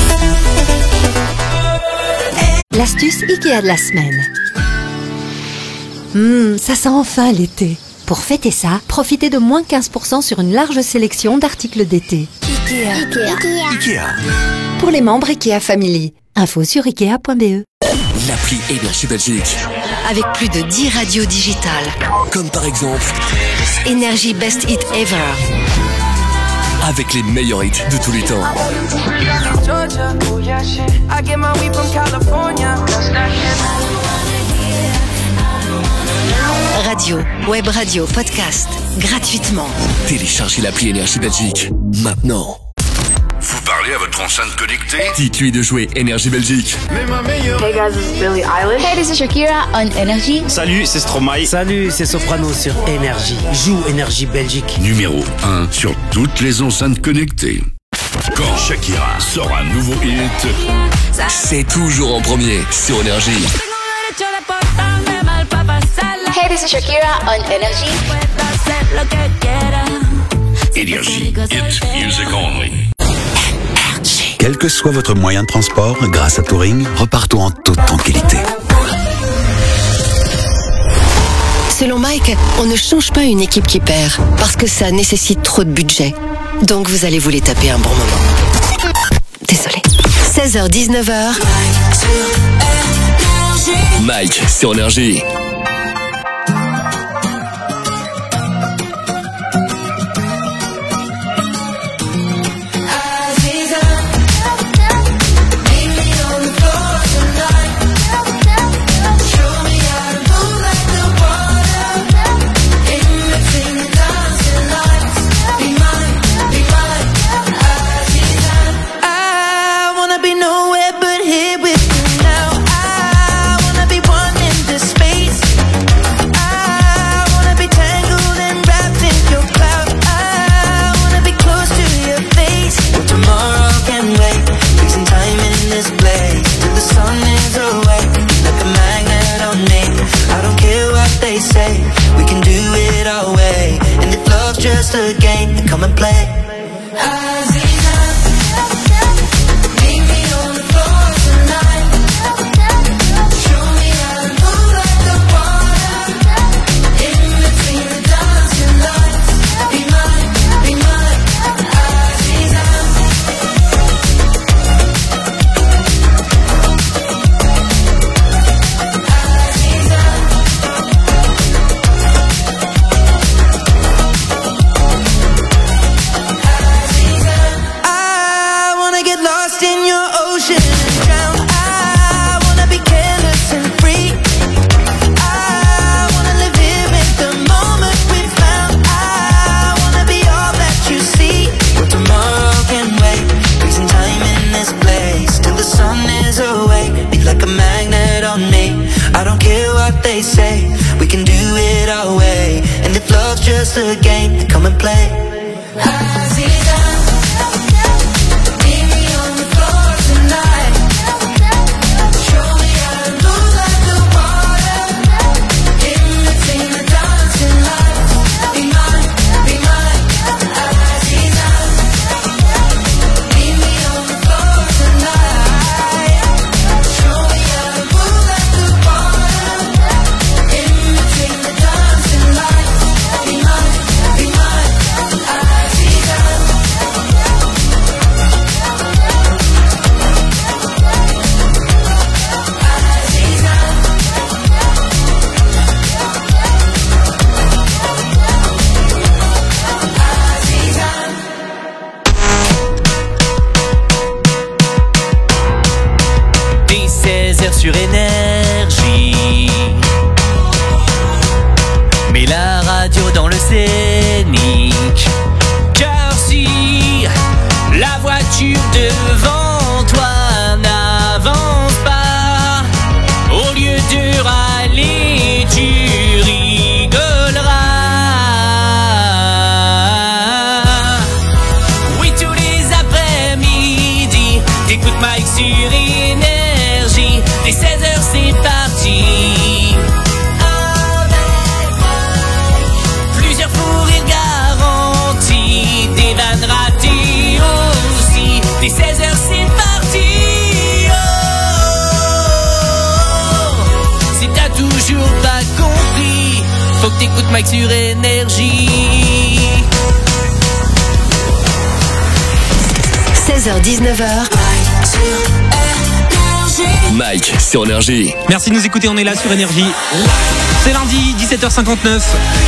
L'astuce Ikea de la semaine. Hum, ça sent enfin l'été. Pour fêter ça, profitez de moins quinze pour cent sur une large sélection d'articles d'été. Ikea. Ikea. Ikea. Pour les membres Ikea Family. Info sur ikea point b e. L'appli Énergie Belgique. Avec plus de dix radios digitales. Comme par exemple Énergie Best Hit Ever. avec les meilleurs hits de tous les temps. Radio, web radio, podcast, gratuitement. Téléchargez l'appli Énergie Belgique maintenant. Vous parlez à votre enceinte connectée? Dites-lui de jouer Énergie Belgique. Hey guys, this is Billie Eilish. Hey, this is Shakira on Energy. Salut, c'est Stromae. Salut, c'est Soprano sur Énergie. Joue Énergie Belgique. Numéro un sur toutes les enceintes connectées. Quand Shakira sort un nouveau hit, c'est toujours en premier sur Énergie. Hey, this is Shakira on Energy. Énergie, hit music only. Quel que soit votre moyen de transport, grâce à Touring, repartons en toute tranquillité. Selon Mike, on ne change pas une équipe qui perd, parce que ça nécessite trop de budget. Donc vous allez vous les taper un bon moment. Désolé. seize heures dix-neuf heures. Mike sur Énergie. Just a game, come and play. Just a game, come and play. Sur Énergie, mets la radio dans le scénic, car si la voiture devant toi Mike sur Énergie. seize heures dix-neuf heures. Mike sur Énergie. Merci de nous écouter, on est là sur Énergie. C'est lundi, dix-sept heures cinquante-neuf.